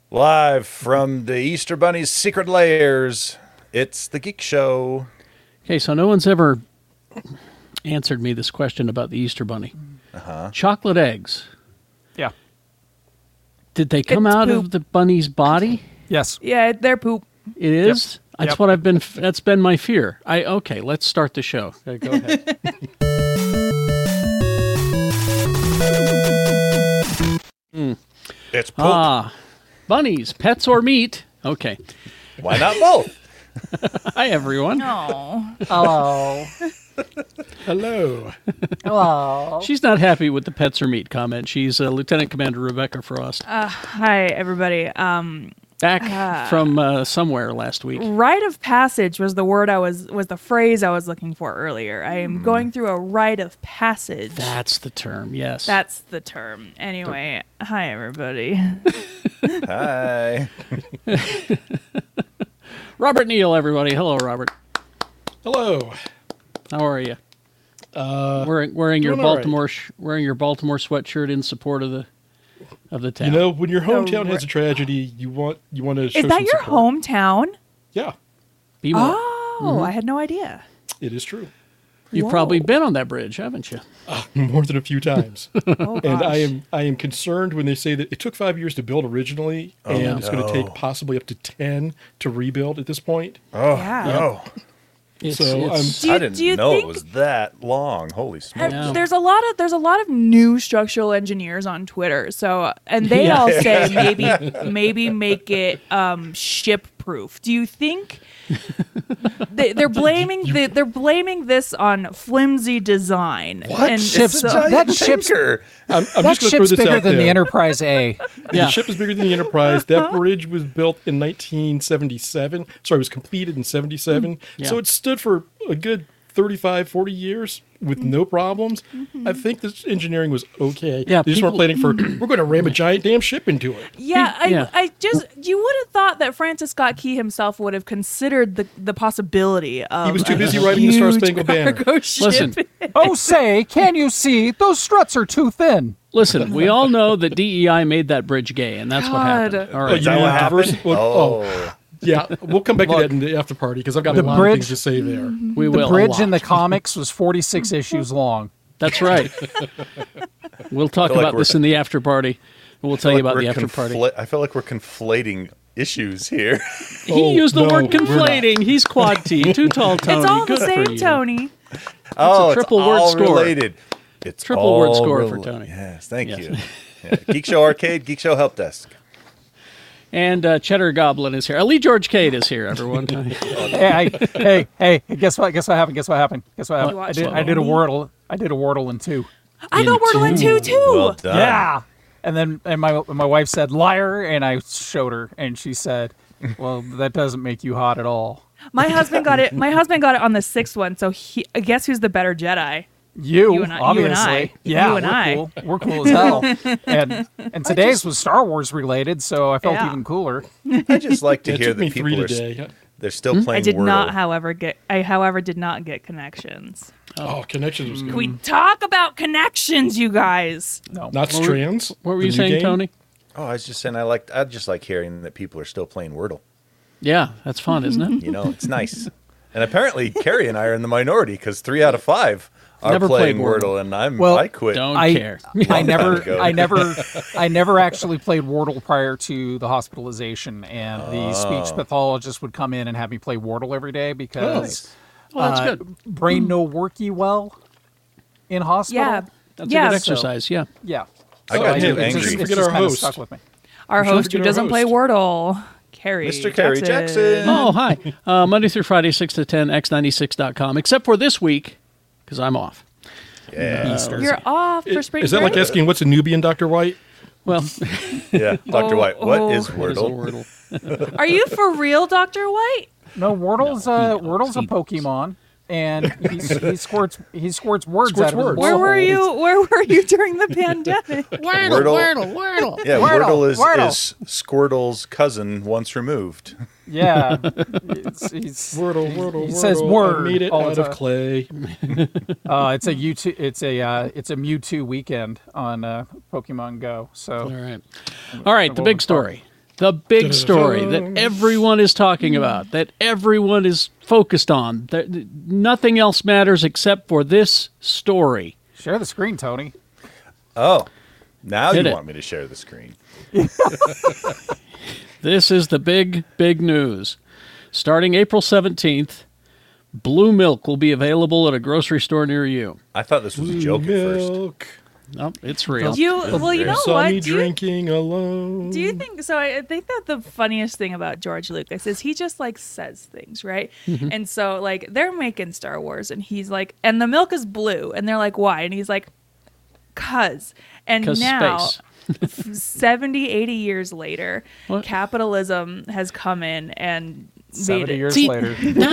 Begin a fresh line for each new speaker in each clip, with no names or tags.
Live from the Easter Bunny's secret lairs, it's the Geek Show.
Okay, so no one's ever answered me this question about the Easter Bunny. Chocolate eggs.
Yeah.
Did they come
It's
out
poop.
of the bunny's body?
Yes.
Yeah, they're poop.
It is? That's
Yep.
what I've been, that's been my fear. Okay, let's start the show. Okay, go ahead.
It's poop.
Bunnies, pets or meat? Okay.
Why not both?
Hi, everyone.
Oh.
Hello.
Hello.
Hello.
She's not happy with the pets or meat comment. She's Lieutenant Commander Rebecca Frost.
Hi, everybody.
Back from somewhere last week.
Rite of passage was the phrase I was looking for earlier. I am going through a rite of passage.
That's the term, yes.
That's the term. Anyway, hi, everybody.
Hi.
Robert Neal, everybody. Hello, Robert.
Hello.
How are you? Wearing your
doing all right.
wearing your Baltimore sweatshirt in support of the town.
You know, when your hometown
right.
has a tragedy, you want to show
Is that
some
your
support.
hometown?
Yeah,
Be more.
Oh, I had no idea.
it is true.
You've
Whoa.
probably been on that bridge, haven't you?
More than a few times.
Oh,
And
gosh.
I am concerned when they say that it took 5 years to build originally, and it's going to take possibly up to 10 to rebuild at this point.
Oh,
Yeah.
no.
It's-
Do you-
I
do
didn't
you
know it
think-
was that long. Holy smokes.
Yeah.
There's a lot of new structural engineers on Twitter. So, and they
Yeah.
all say maybe make it ship proof. Do you think they're blaming they're blaming this on flimsy design?
What?
And
It's a
so-
giant
that ship's-
tanker.
I'm
That
just going to throw
ship's
this
bigger
out
than
there.
the Enterprise A.
Yeah.
The ship is bigger than the Enterprise. That bridge was built in 1977. Sorry, it was completed in 77.
Yeah.
So it stood for a good 35, 40 years with no problems. I think this engineering was okay.
Yeah,
They just weren't
people-
planning for, we're going to ram a giant damn ship into it.
yeah,
Yeah.
you would have thought that Francis Scott Key himself would have considered the possibility of
He was too
a
busy writing the Star
huge
Spangled Banner.
cargo ship.
Listen.
Oh, say, can you see? Those struts are too thin.
Listen, we all know that DEI made that bridge gay, and that's what
God.
happened. All
Oh,
right.
Is that
you
what
mean
happened?
diversity- oh. Yeah, we'll come back to that in the after party because I've got a
The
lot
bridge-
of things to say there.
We
The
will. a
bridge
lot.
in the comics was 46 issues long.
That's right. We'll talk
feel like
about this in the after party. We'll tell you about the after party.
I feel like we're conflating issues here.
He used the
no,
word
we're not.
conflating. He's quad T. Too tall, Tony.
It's all
Good
the
for
same,
you.
Tony.
Oh,
triple
it's
word
all
score.
related. It's
Triple word
all
score for Tony.
Yes, thank
Yes.
you. Yeah. Geek Show Arcade, Geek Show Help Desk.
And Cheddar Goblin is here. Lee George Cade is here, everyone.
Hey, guess what? Guess what happened? Guess what happened? Guess what happened?
You
I
watched
did a Wordle. I did a Wordle in 2.
I got Wordle in two too.
Well done.
Yeah. And then my wife said liar, and I showed her, and she said, "Well, that doesn't make you hot at all."
My husband got it. My husband got it on the sixth one. So guess who's the better Jedi?
You
and I- you
obviously.
and I.
Yeah,
You and
we're
I.
cool. We're cool as hell. and today's was Star Wars related, so I felt
Yeah.
even cooler.
I just like to
It
hear
took
that
me
people
3
are
today.
they're still playing
I did
Wordle.
not, however, did not get connections.
Oh, Connections was good.
Can we talk about connections, you guys?
No.
Not Strands.
What were
the
you
new
saying,
game.
Tony?
Oh, I was just saying I just like hearing that people are still playing Wordle.
Yeah, that's fun, isn't it?
You know, it's nice. And apparently, Carrie and I are in the minority because 3 out of 5 are
Never
playing
played
Wordle, and
Well,
I quit.
Don't
I-
care.
I
ago.
never actually played Wordle prior to the hospitalization, and the speech pathologist would come in and have me play Wordle every day because
Well, that's good.
brain no worky well in hospital.
Yeah.
That's
yeah.
a good exercise. Yeah.
Yeah.
I got
it-
too
it
angry.
just-
Forget
it's just
our
kinda
host.
stuck with me.
Our
shouldn't
host who
forget our
doesn't play
host.
Wordle, Carrie.
Mr. Carrie Jackson.
Oh, hi. Monday through Friday, 6 to 10, x96.com. Except for this week, because I'm off.
Yeah.
You're off for spring
Is that like
break?
asking what's a Nubian, Dr. White?
Well,
Yeah. Dr. White, what is
what is a
Wordle?
Wordle?
Are you for real, Dr. White?
No, Wordle's Wordle's a
he knows.
Pokemon, and he squirts words out of his
words.
Where were
blowhole.
you? Where were you during the pandemic?
Wordle. Yeah,
Wordle,
Wordle
Wordle.
is Squirtle's cousin once removed.
Yeah. He's
Wordle.
He says
Wordle.
word
I made it
all
out
the
of
time.
clay.
it's a Mewtwo weekend on Pokemon Go.
All
So
right. All right, the big story. The big story that everyone is talking about, that everyone is focused on. Nothing else matters except for this story.
Share the screen, Tony.
Oh, now
Hit
you
it.
want me to share the screen.
This is the big, big news. Starting April 17th, blue milk will be available at a grocery store near you.
I thought this was a joke at first.
Milk.
Nope, it's real.
You know
Saw
what?
me
Do you,
drinking alone.
do you think so? I think that the funniest thing about George Lucas is he just like says things, right? And so like they're making Star Wars, and he's like, and the milk is blue, and they're like, why? And he's like, 'cause. And
'Cause
now,
space.
70, 80 years later,
What?
capitalism has come in and made
70
it.
years
See,
later.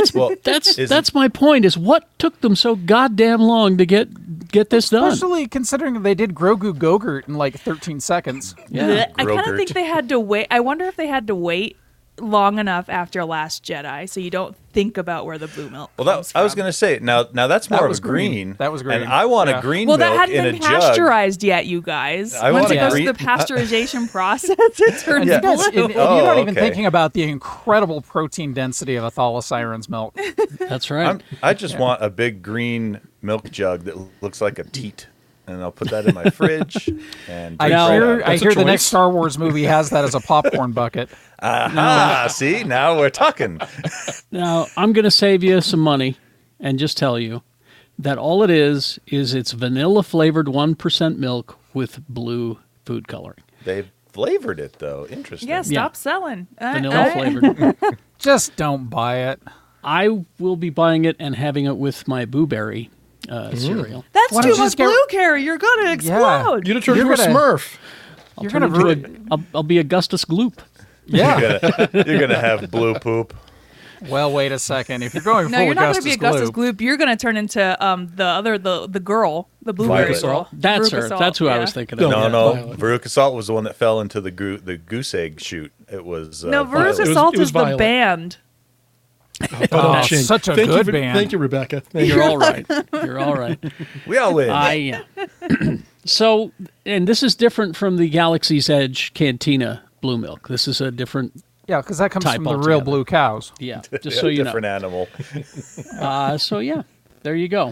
that's my point. Is what took them so goddamn long to get this done?
Especially considering they did Grogu Gogurt in like 13 seconds.
Yeah.
I kind of
Grogurt.
think they had to wait. I wonder if they had to wait long enough after Last Jedi so you don't think about where the blue milk comes
I was
from.
going to say, now that's more of
was
a green.
green. That was green.
And I want
Yeah.
a green
Well, that
milk
hadn't
in a
been
jug.
pasteurized yet, you guys.
I
Once
want
it
a
goes
green-
through the pasteurization process, it turns
Yeah.
Yes,
blue.
and you're not even
okay.
thinking about the incredible protein density of a thalasiren's milk.
That's right.
I just want a big green milk jug that looks like a teat. And I'll put that in my fridge. And
I
drink right
hear,
out of it.
I
That's a
hear the
choice.
next Star Wars movie has that as a popcorn bucket.
Aha! See, now we're talking.
Now, I'm going to save you some money and just tell you that all it is it's vanilla flavored 1% milk with blue food coloring.
They've flavored it though. Interesting.
Yeah, stop selling.
Vanilla flavored.
Just don't buy it.
I will be buying it and having it with my Boo Berry cereal.
That's
Why
too
don't you
much
just get-
blue, Carrie. You're going to explode.
You'd have turned
You're
into a
gonna-
Smurf.
You're
Turn
gonna
into I'll be Augustus Gloop.
Yeah.
You're gonna have blue poop.
Well, wait a second. If you're going
No,
full
you're not going to be
Augustus
Augustus
Gloop,
Gloop. You're going to turn into the girl, the blueberry
Violet.
girl.
That's her.
Veruca Salt,
That's who I
yeah.
was thinking
No,
of.
No,
yeah,
no.
Violet.
Veruca Salt was the one that fell into the goose egg shoot. It was
No,
Violet.
Veruca
was-
Salt
it was
is the
Violet.
band.
Oh,
Ching.
such a
Thank
good
you,
band.
Thank you, Rebecca. Thank
You're
you.
all right. You're all right.
We all win.
I So, and this is different from the Galaxy's Edge Cantina blue milk. This is a different.
Yeah, because that comes
Type
from the real
altogether.
blue cows.
Yeah, just so you know.
different animal.
So yeah, there you go.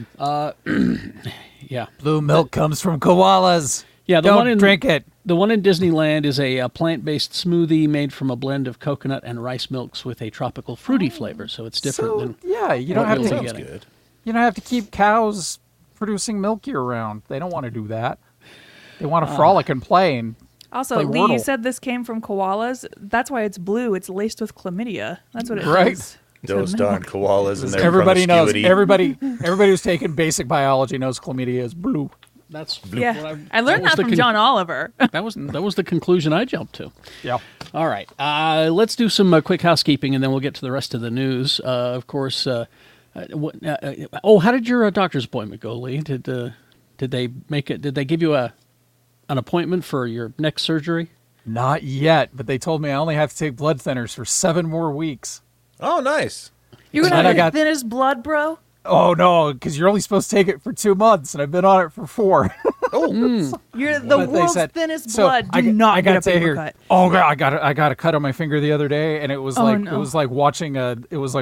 Yeah,
Blue milk comes from koalas.
yeah. The
Don't
one in
drink it.
The one in Disneyland is a plant-based smoothie made from a blend of coconut and rice milks with a tropical fruity flavor. So it's different
So,
than
yeah, you
what
don't have
you'll
to.
be
Sounds
getting.
good.
You don't have to keep cows producing milk year round. They don't want to do that. They want to frolic and play. And
Also,
Play
Lee, you
Wordle.
said this came from koalas. That's why it's blue. It's laced with chlamydia. That's what it
Right.
is.
Those darn koalas and their
everybody knows.
promiscuity.
Everybody who's taken basic biology knows chlamydia is blue.
That's
Yeah, I learned
was
that
the
from
con-
John Oliver.
That was the conclusion I jumped to.
Yeah.
All right, let's do some quick housekeeping, and then we'll get to the rest of the news. Of course, how did your doctor's appointment go, Lee? Did they make it? Did they give you an appointment for your next surgery?
Not yet, but they told me I only have to take blood thinners for 7 more weeks.
Oh, nice.
You're
And
gonna
I
have
got-
the thinnest blood, bro.
Oh no, because you're only supposed to take it for 2 months, and I've been on it for 4.
You're the
But they
world's
said-
thinnest
so
blood. Do not
got
get a
to
paper
hear.
cut.
Oh god, I got a cut on my finger the other day, and it was
Oh,
like
no.
it was like watching a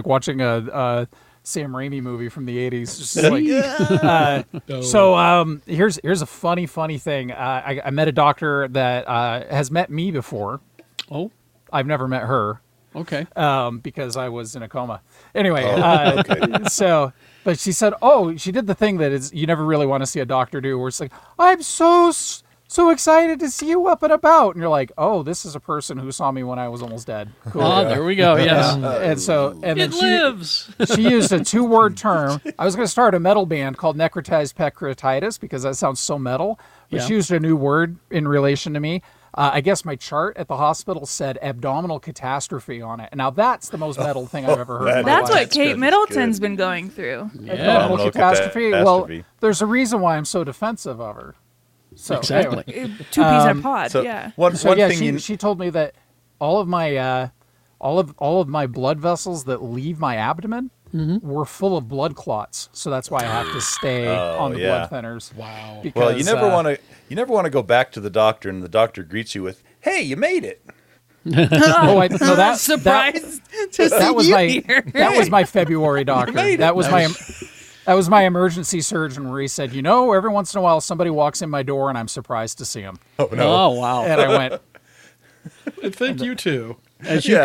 Sam Raimi movie from the 80s. Just like, so here's a funny thing. I met a doctor that has met me before.
Oh,
I've never met her
okay.
because I was in a coma. Anyway,
okay.
so but she said, she did the thing that is you never really want to see a doctor do, where it's like, I'm so excited to see you up and about, and you're like, oh, this is a person who saw me when I was almost dead. Cool.
Ah, there we go. Yes,
And then
it lives.
she used a 2-word term. I was going to start a metal band called Necrotized Pancreatitis because that sounds so metal. But
Yeah.
she used a new word in relation to me. I guess my chart at the hospital said abdominal catastrophe on it. Now that's the most metal thing I've ever heard. in my
That's
life.
what Kate
good,
Middleton's
good.
been going through.
Yeah,
Abdominal
Abdominal
catastrophe. Well,
catastrophe.
there's a reason why I'm so defensive of her. So
exactly.
anyway.
2 peas in a pod.
So
yeah.
one
So yeah,
thing
she told me that all of my all of my blood vessels that leave my abdomen were full of blood clots. So that's why I have to stay on the
yeah.
blood thinners.
Wow.
Because,
well, you never want to go back to the doctor and the doctor greets you with, "Hey, you made it."
No, that
Surprised to see
that was
you
my
here.
that was my February doctor. That was my emergency surgeon where he said, every once in a while somebody walks in my door and I'm surprised to see him.
Oh no.
Oh, wow.
And I went,
And thank you too.
As you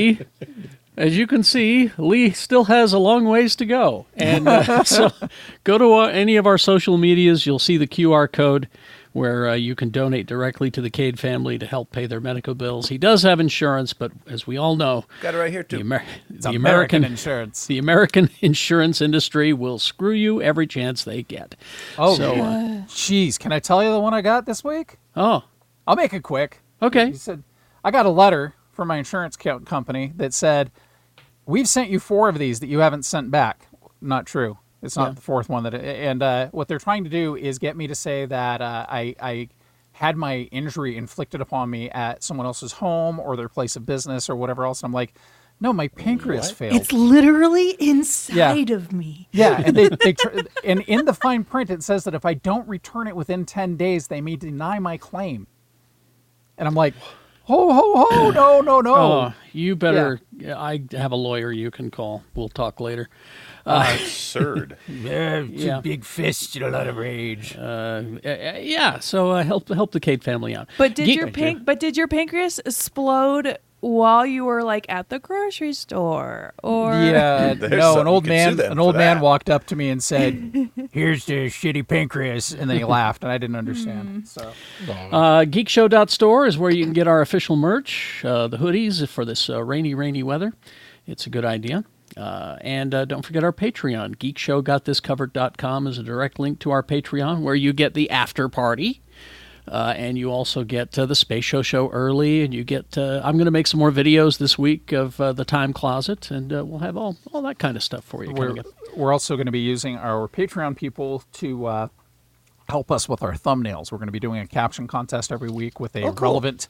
can see, Lee still has a long ways to go. And so go to any of our social medias. You'll see the QR code where you can donate directly to the Cade family to help pay their medical bills. He does have insurance, but as we all know,
Got it right here too.
it's American insurance.
the American insurance industry will screw you every chance they get.
Oh,
So,
jeez. Can I tell you the one I got this week?
oh,
I'll make it quick.
okay.
He said, I got a letter from my insurance company that said, we've sent you 4 of these that you haven't sent back. Not true. It's not
Yeah.
the 4th one. And what they're trying to do is get me to say that I had my injury inflicted upon me at someone else's home or their place of business or whatever else. And I'm like, no, my pancreas failed.
It's literally inside of me.
Yeah, and and in the fine print it says that if I don't return it within 10 days, they may deny my claim. And I'm like, ho, no.
Oh, you better. I have a lawyer you can call. We'll talk later.
Absurd.
Yeah.
Big fist and a lot of rage.
Yeah. So help the Cade family out.
But did
Geek-
did your pancreas explode while you were like at the grocery store? Or
Yeah,
There's
no.
something you could sue them
An
for
old man
that.
walked up to me and said, "Here's the shitty pancreas," and then he laughed, and I didn't understand. So
Geekshow.store is where you can get our official merch, the hoodies for this rainy weather. It's a good idea. And don't forget our Patreon. Geekshowgotthiscovered.com is a direct link to our Patreon where you get the after party. And you also get the Space Show early, and you get. I'm going to make some more videos this week of the Time Closet, and we'll have all that kind of stuff for you.
we're also going to be using our Patreon people to help us with our thumbnails. We're going to be doing a caption contest every week with a relevant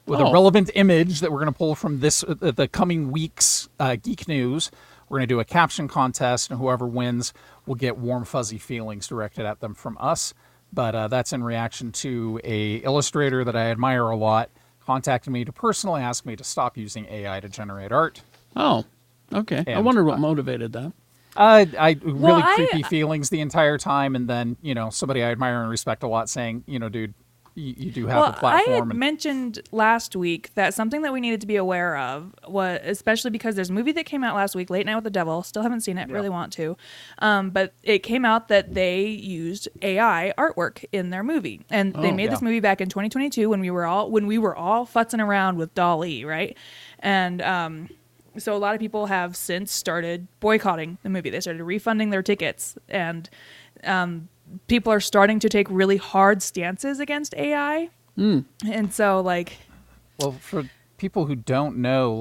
image that we're going to pull from the coming week's Geek News. We're going to do a caption contest, and whoever wins will get warm, fuzzy feelings directed at them from us. But that's in reaction to a illustrator that I admire a lot contacted me to personally ask me to stop using AI to generate art.
Oh, okay. I
And,
wonder what motivated that.
I really
Well,
creepy feelings the entire time, and then somebody I admire and respect a lot saying, dude, you do have a
I
platform.
had mentioned last week that something that we needed to be aware of was, especially because there's a movie that came out last week, Late Night with the Devil. Still haven't seen it, really want to. But it came out that they used AI artwork in their movie, and they made this movie back in 2022 when we were all futzing around with DALL-E, right? And so a lot of people have since started boycotting the movie. They started refunding their tickets, and people are starting to take really hard stances against AI. And so,
Well, for people who don't know,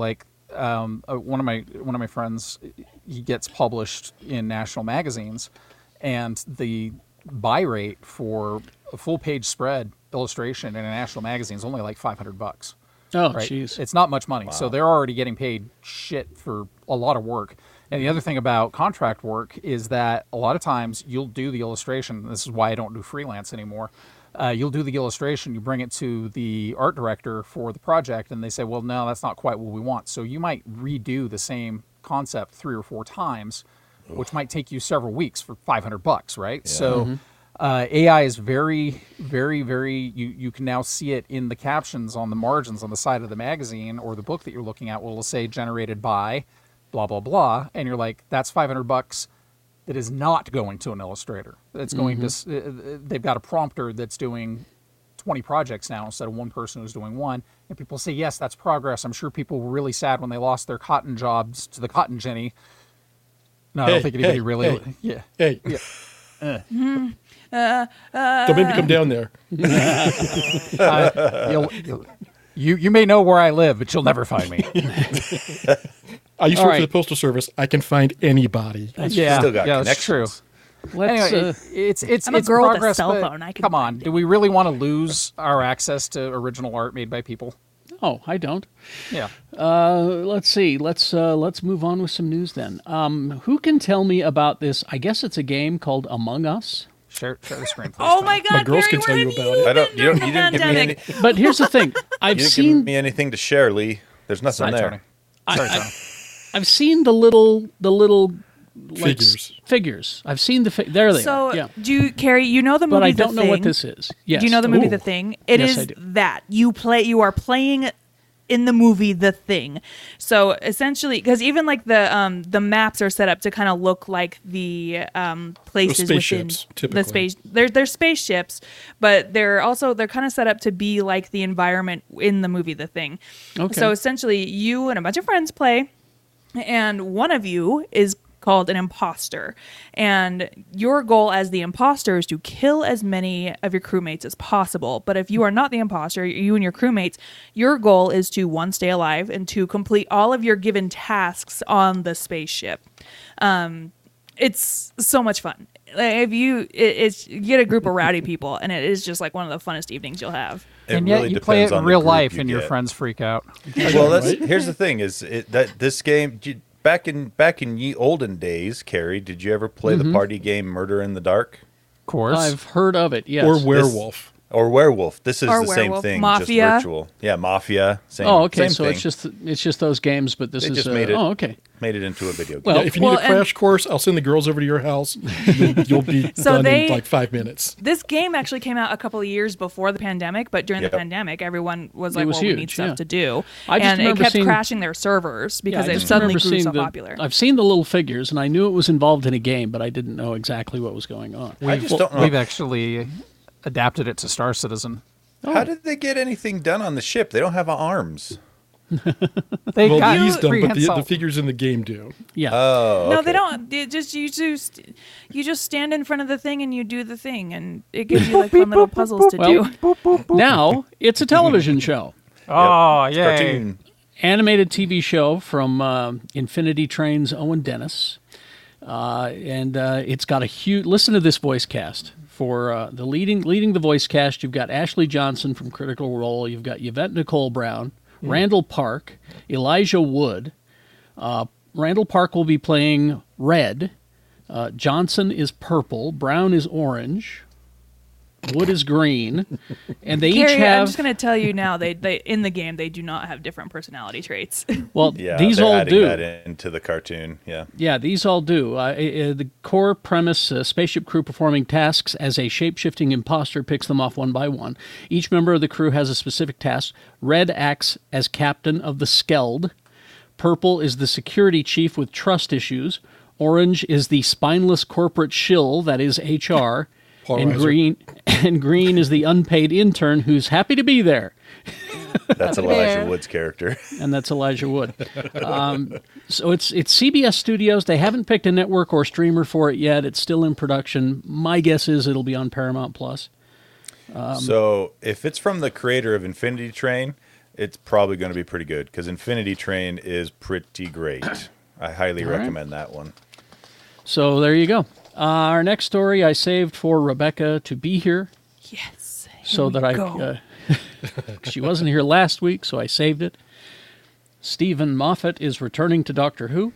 one of my friends, he gets published in national magazines, and the buy rate for a full page spread illustration in a national magazine is only like $500.
Oh,
Right?
jeez.
It's not much money, so they're already getting paid shit for a lot of work. And the other thing about contract work is that a lot of times you'll do the illustration. This is why I don't do freelance anymore. You'll do the illustration, you bring it to the art director for the project, and they say, well, no, that's not quite what we want. So you might redo the same concept 3 or 4 times, which might take you several weeks for $500, right? Yeah. So AI is very, very, very, you can now see it in the captions on the margins on the side of the magazine or the book that you're looking at will say generated by blah, blah, blah. And you're like, that's $500 that is not going to an illustrator. It's going to, they've got a prompter that's doing 20 projects now instead of one person who's doing one. And people say, yes, that's progress. I'm sure people were really sad when they lost their cotton jobs to the cotton ginny. No, I don't think anybody really. Yeah.
Hey.
Yeah.
Don't make me come down there.
You may know where I live, but you'll never find me.
I used to
All
work
right.
for the Postal Service. I can find anybody.
Yeah,
Still got
yeah, that's true.
connections.
Let's,
Anyway, it's
I'm a
it's
girl with a
progress,
cell
but
phone. I can
come on,
find
do we really want to lose our access to original art made by people?
oh, I don't.
Yeah.
Let's see. Let's move on with some news then. Who can tell me about this? I guess it's a game called Among Us.
Share the screen, please.
Oh my God,
My girls
Carrie,
can tell
where
you
have
about it.
I don't. You
been
didn't
during
give
the
me any.
pandemic?
But here's the thing:
You
I've
didn't
seen
give me anything to share, Lee. There's nothing
Sorry,
there.
Tony.
I-
Sorry,
I-
Tony.
I've seen the little like,
Figures.
figures. I've seen there they
So,
are. Yeah,
do you, Carrie? You know the movie
but I
The
don't know what
Thing?
this is. Yes.
Do you know the movie
Ooh.
The Thing? It
Yes,
is
I do.
that you are playing in the movie The Thing. So essentially, because even like the maps are set up to kind of look like the places
spaceships,
within
typically.
the space. They're spaceships, but they're kind of set up to be like the environment in the movie The Thing.
Okay.
So essentially, you and a bunch of friends play, and one of you is called an imposter, and your goal as the imposter is to kill as many of your crewmates as possible. But if you are not the imposter, you and your crewmates, your goal is to, one, stay alive, and to complete all of your given tasks on the spaceship. It's so much fun. Like, if you get a group of rowdy people, and it is just like one of the funnest evenings you'll have.
It
And yet
really
you play it
depends
in
on the
real
group
life,
you
and your
get.
friends freak out.
Well, that's
Right?
here's the thing: that this game back in ye olden days, Carrie, did you ever play the party game Murder in the Dark
Of course.
I've heard of it. Yes.
Or werewolf.
or Werewolf? This is
Or
the same
Werewolf.
thing,
Mafia.
just virtual. Yeah, Mafia. Same.
Oh, okay.
Same
So
thing.
it's just those games, but this
They
is
just made it.
Oh, okay.
Made it into a video game.
Well,
Yeah, if you need a
and-
crash course, I'll send the girls over to your house. You'll be
So
done
they-
in like 5 minutes.
This game actually came out a couple of years before the pandemic, but during
Yep.
the pandemic, everyone was
It
like,
was
well, we
huge,
need stuff
yeah.
to do.
I just
And it
remember
kept
seeing-
crashing their servers because
I
it
just
suddenly
remember
grew
seeing
so
the-
popular.
I've seen the little figures, and I knew it was involved in a game, but I didn't know exactly what was going on.
I just don't know.
We've actually adapted it to Star Citizen.
How did they get anything done on the ship? They don't have arms.
They
Well,
got
these don't, but the
prehensile-
figures in the game do.
Yeah.
Oh,
No,
okay.
they don't. You just stand in front of the thing and you do the thing, and it gives you like fun little puzzles to
Well,
do.
Boop, boop, boop.
now it's a television show.
Oh,
It's
yay.
cartoon.
Animated TV show from Infinity Train's Owen Dennis. And it's got a huge. Listen to this voice cast. For the leading the voice cast, you've got Ashley Johnson from Critical Role. You've got Yvette Nicole Brown, Randall Park, Elijah Wood. Randall Park will be playing Red. Johnson is purple. Brown is orange. Wood is green. And they each
Carrie, I'm
have.
just gonna tell you now, they in the game they do not have different personality traits.
Well,
Yeah,
these
they're
all
adding
do.
that into the cartoon. Yeah.
Yeah, these all do. The core premise, spaceship crew performing tasks as a shape-shifting imposter picks them off one by one. Each member of the crew has a specific task. Red acts as captain of the Skeld. Purple is the security chief with trust issues. Orange is the spineless corporate shill that is HR. And
Polarizer.
green is the unpaid intern who's happy to be there.
That's Elijah Wood's character.
And that's Elijah Wood. So it's CBS Studios. They haven't picked a network or streamer for it yet. It's still in production. My guess is it'll be on Paramount Plus.
So if it's from the creator of Infinity Train, it's probably going to be pretty good because Infinity Train is pretty great. I highly
right.
recommend that one.
So there you go. Our next story I saved for Rebecca to be here
Yes.
so that I she wasn't here last week, so I saved it. Stephen Moffat is returning to Doctor Who.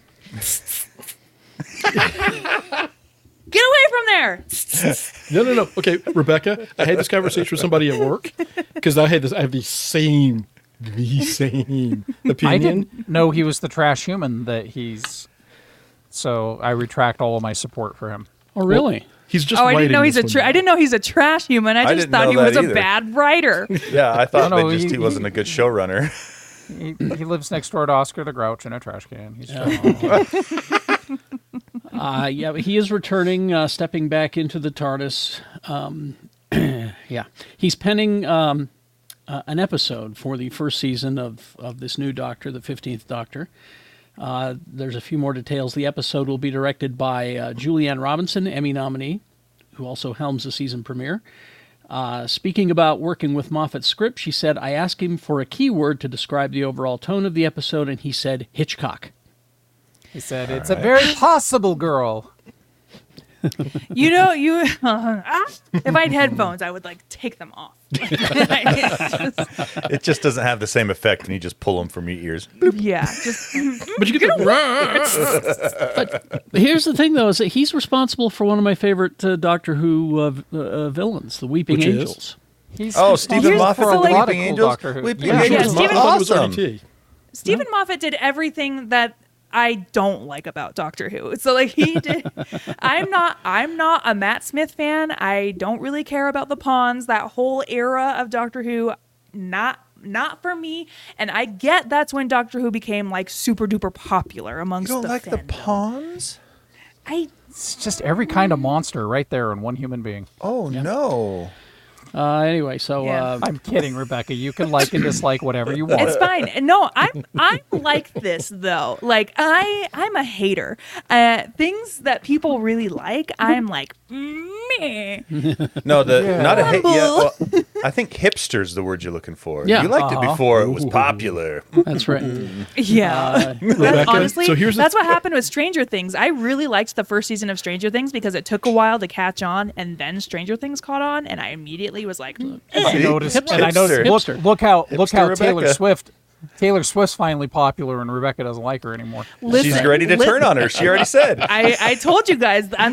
Get away from there!
No. Okay, Rebecca, I had this conversation with somebody at work because I have the same opinion.
I didn't know he was the trash human that he's. So I retract all of my support for him.
Oh, really?
He's just.
Oh, I didn't
writing
know he's
this
a
one.
I didn't know he's a trash human. I just
didn't
thought
know
he was
that
a
either.
bad writer.
Yeah, I thought
No,
he
he-
wasn't a good showrunner.
He lives next door to Oscar the Grouch in a trash can. He's just,
Yeah, but he is returning, stepping back into the TARDIS. Yeah, he's penning an episode for the first season of this new Doctor, the 15th Doctor. There's a few more details. The episode will be directed by Julianne Robinson, Emmy nominee, who also helms the season premiere. Speaking about working with Moffat's script, she said, I asked him for a keyword to describe the overall tone of the episode, and he said Hitchcock.
he said, "It's a very possible girl."
You know, if I had headphones, I would like take them off.
It just doesn't have the same effect when you just pull them from your ears.
Yeah, just
But you get the
Here's the thing, though, is that he's responsible for one of my favorite Doctor Who villains, the Weeping
Which is?
Angels.
He's
Oh,
responsible
Stephen
for
Moffat
a
and the
lot of
Weeping
cool
Angels?
Doctor Who.
Weeping
Yeah.
Angels
Yeah,
is
Stephen
awesome.
RT.
Stephen Moffat did everything that I don't like about Doctor Who. So like he did. I'm not a Matt Smith fan. I don't really care about the Pawns. That whole era of Doctor Who, not for me. And I get that's when Doctor Who became like super duper popular
You
amongst
don't
the
like the
fandom.
pawns?
It's just every kind of monster right there in one human being.
Oh, no.
Anyway, so
Yeah.
I'm kidding, Rebecca. You can like and dislike whatever you want.
It's fine. No, I'm like this though. Like I'm a hater. Things that people really like, I'm like meh.
No, not a hit. Yeah,
Humble.
well, I think hipster's the word you're looking for.
Yeah.
You liked it before it was popular.
that's right.
Yeah.
Rebecca,
Honestly,
so here's the
that's what happened with Stranger Things. I really liked the first season of Stranger Things because it took a while to catch on, and then Stranger Things caught on, and I immediately was like,
I noticed,
Hipster.
and I noticed.
Hipster.
Look how
Hipster
Taylor
Rebecca.
Swift. Taylor Swift's finally popular, and Rebecca doesn't like her anymore.
She's ready to turn on her. She already said.
I told you guys my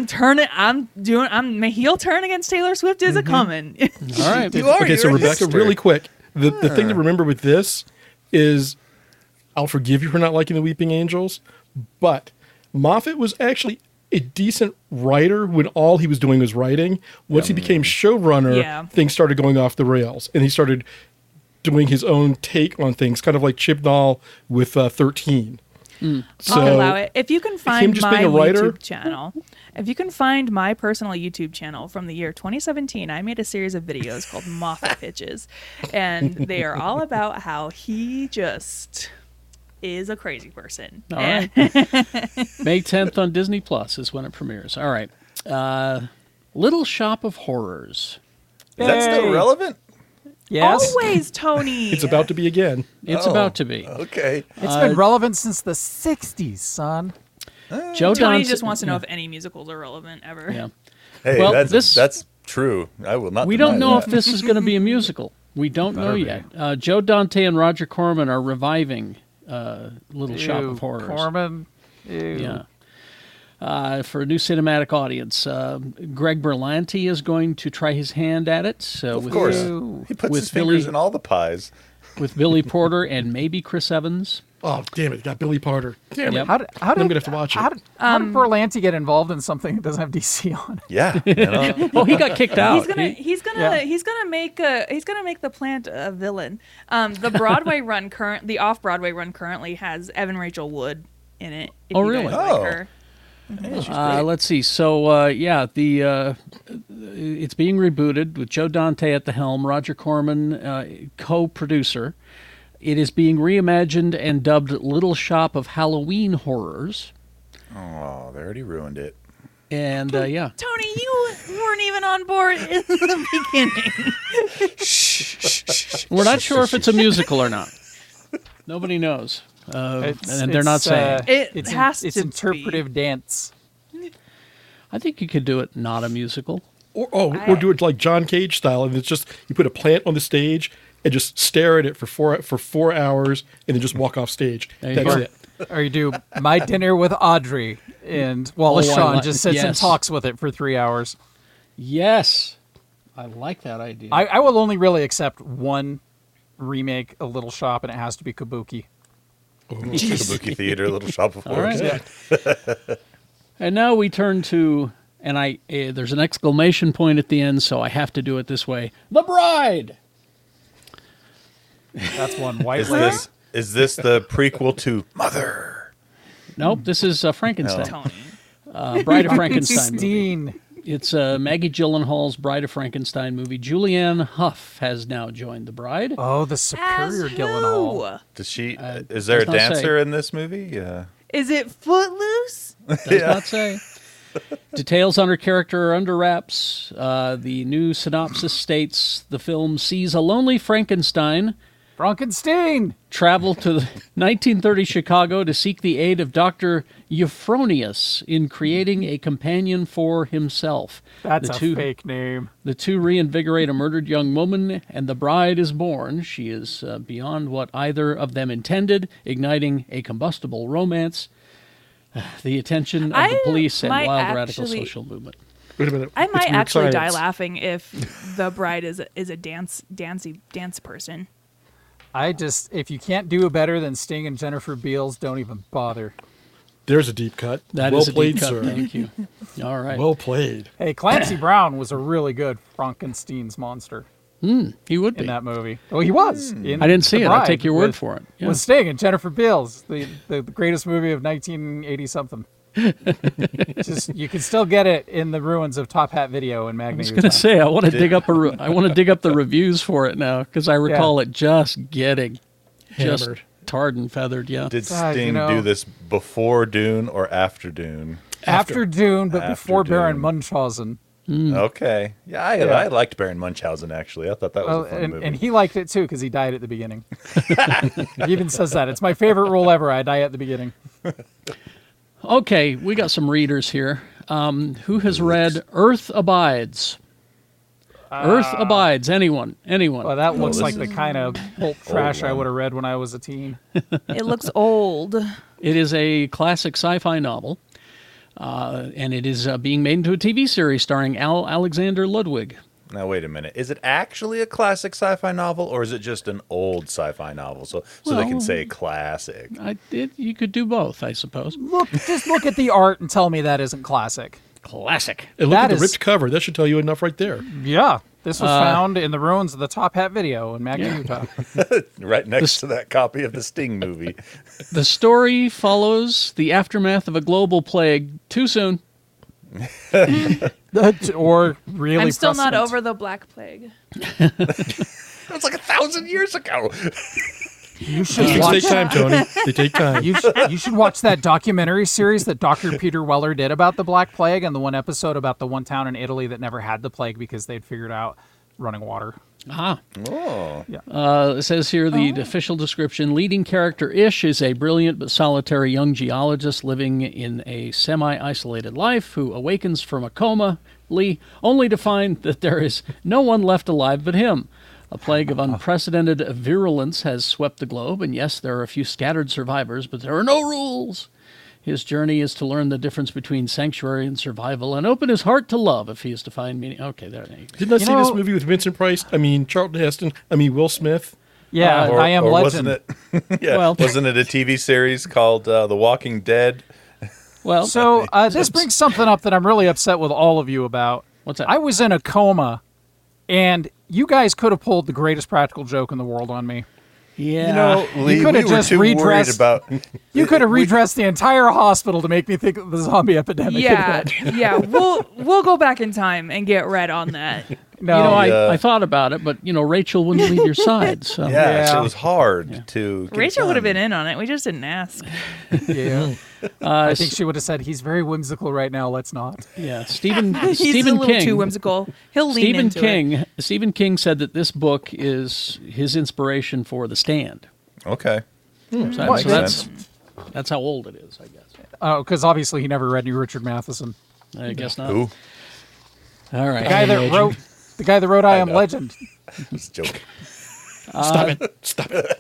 heel turn against Taylor Swift is a coming.
All right.
You are.
Okay, so
you're a
Rebecca,
hipster.
really quick, the thing to remember with this is I'll forgive you for not liking the Weeping Angels, but Moffat was actually a decent writer when all he was doing was writing. Once he became showrunner,
Yeah.
things started going off the rails, and he started doing his own take on things, kind of like Chibnall with 13. So,
I'll allow it. If you can
him
find
just
my
being a writer-
YouTube channel, if you can find my personal YouTube channel from the year 2017, I made a series of videos called Moffat Pitches, and they are all about how he just is a crazy person.
All
And-
right. May 10th on Disney Plus is when it premieres. All right. Little Shop of Horrors.
Is that still
Yay.
relevant?
Yes,
Always, Tony.
it's about to be again.
It's
Oh,
about to be.
Okay.
it's been relevant since the '60s, son.
Joe
Tony
Dante.
just wants to know if any musicals are relevant ever.
Yeah.
Hey,
Well,
that's
this-
true. I will not.
We
deny
don't know
that.
if this is going to be a musical. We don't know yet. Joe Dante and Roger Corman are reviving Little Shop
Ew,
of Horrors.
Corman. Ew.
Yeah. For a new cinematic audience. Greg Berlanti is going to try his hand at it.
Of
with,
course,
Ew.
he puts
with
his fingers
Billy-
in all the pies.
with Billy Porter and maybe Chris Evans.
Oh, damn it. Got Billy Porter. Damn
Yep.
it.
How did
I'm going to have to watch it.
how did Berlanti get involved in something that doesn't have DC on it?
Yeah. You know?
Oh, he got kicked out.
He's gonna make the plant a villain. The Broadway run the off Broadway run currently has Evan Rachel Wood in it. If
Oh,
you
really?
guys like
Oh.
her.
Let's see. So, it's being rebooted with Joe Dante at the helm, Roger Corman co-producer. It is being reimagined and dubbed Little Shop of Halloween Horrors.
Oh, they already ruined it.
And yeah,
Tony, you weren't even on board in the beginning.
we're not sure if it's a musical or not. Nobody knows, and they're not saying.
It has
it's
to
interpretive dance.
I think you could do it not a musical.
Or do it like John Cage style, and it's just you put a plant on the stage and just stare at it for 4 hours, and then just walk off stage.
There you
That's
go.
it.
Or you do My Dinner with Audrey, and Wallace
Oh, I
Shawn
like-
just sits and
yes.
talks with it for 3 hours.
Yes, I like that idea.
I will only really accept one remake, A Little Shop, and it has to be Kabuki.
Kabuki Theater, Little Shop of
All
Horrors.
right. And now we turn to, and there's an exclamation point at the end, so I have to do it this way. The Bride.
That's one white
Is
lady.
this the prequel to Mother?
Nope, this is Frankenstein.
Tony.
Bride of Frankenstein movie.
Steen.
It's Maggie Gyllenhaal's Bride of Frankenstein movie. Julianne Hough has now joined the bride.
Oh, the
As
superior
who?
Gyllenhaal.
Does she? Is there a
does not say.
dancer in this movie? Yeah.
Is it Footloose?
Does not say. Details on her character are under wraps. The new synopsis states the film sees a lonely Frankenstein
Frankenstein.
travel to the 1930 Chicago to seek the aid of Dr. Euphronius in creating a companion for himself.
That's
The
a
two-
fake name.
The two reinvigorate a murdered young woman, and the bride is born. She is beyond what either of them intended, igniting a combustible romance. The attention of the
I
police and
might
wild radical
actually-
social movement.
Wait a minute.
I
It's
might
weird
actually die
science.
laughing if the bride is a dance person.
If you can't do it better than Sting and Jennifer Beals, don't even bother.
There's a deep cut.
That
well
is a
played,
deep cut.
sir.
Thank you. All right.
Well played.
Hey, Clancy Brown was a really good Frankenstein's monster
He would be.
in that movie. Oh, he was. in
I didn't see
The
it. I'll
Bride
take your word
with-
for it. Yeah.
With Sting and Jennifer Beals, the greatest movie of 1980 something. Just you can still get it in the ruins of Top Hat Video in Magna.
I was going to say I want to dig up I want to dig up the reviews for it now because I recall it just getting just
Hammered.
tarred and feathered. Yeah.
Did
God,
Sting
you know-
do this before Dune or after Dune?
After Dune, but
After
before Baron
Dune.
Munchausen.
Okay. Yeah,
Yeah.
I liked Baron Munchausen, actually. I thought that was
Oh,
a fun movie.
and he liked it too because he died at the beginning. He even says that it's my favorite rule ever. I die at the beginning.
Okay, we got some readers here. Who has read Earth Abides? Earth Abides. Anyone?
Well, that looks
this
like the kind of pulp trash I
one.
would have read when I was a teen.
It looks old.
It is a classic sci-fi novel, and it is being made into a TV series starring Alexander Ludwig.
Now, wait a minute. Is it actually a classic sci-fi novel, or is it just an old sci-fi novel? So they
Well-
can say classic.
You could do both, I suppose.
Just look at the art and tell me that isn't classic.
Classic.
And look
That
at the
is-
ripped cover. That should tell you enough right there.
Yeah, this was found in the ruins of the Top Hat Video in Magna, Utah.
Right next to that copy of the Sting movie.
The story follows the aftermath of a global plague. Too soon.
Or really,
I'm still not
precedent.
over the Black Plague.
That was like 1,000 years ago.
You should
Things
watch.
take time, Tony. They take time.
You should watch that documentary series that Dr. Peter Weller did about the Black Plague, and the one episode about the one town in Italy that never had the plague because they'd figured out running water.
Ah.
Oh.
It says here the official description. Leading character Ish is a brilliant but solitary young geologist living in a semi-isolated life who awakens from a coma, only to find that there is no one left alive but him. A plague of unprecedented virulence has swept the globe, and yes, there are a few scattered survivors, but there are no rules. His journey is to learn the difference between sanctuary and survival and open his heart to love if he is to find meaning. Okay, there you go.
Didn't I see this
know-
movie with Vincent Price? I mean, Charlton Heston. I mean, Will Smith.
Yeah, I Am Legend.
Wasn't it? Yeah,
Well-
wasn't it a TV series called The Walking Dead?
Well,
So this brings something up that I'm really upset with all of you about.
what's that?
I was in a coma, and you guys could have pulled the greatest practical joke in the world on me.
yeah.
You know, Lee,
could
we
have
were
just
too worried
redressed-
about.
You could have redressed the entire hospital to make me think the zombie epidemic.
Yeah,
had hit.
yeah. We'll go back in time and get red on that.
No,
You know,
Yeah.
I thought about it, but Rachel wouldn't leave your side. So
Yeah,
Yeah.
it was hard to. get
Rachel would have
done.
been in on it. We just didn't ask.
yeah. I think she would have said, "He's very whimsical right now. Let's not."
yeah, Stephen
He's a
Stephen
little
King.
too whimsical. He'll lean into it.
Stephen King said that this book is his inspiration for The Stand.
Okay.
So,
Well,
so that's how old it is, I guess.
Oh, because obviously he never read any Richard Matheson.
I guess not.
Who?
All right.
The guy that wrote "I Am
know.
Legend."
Just joking.
Stop it. Stop it.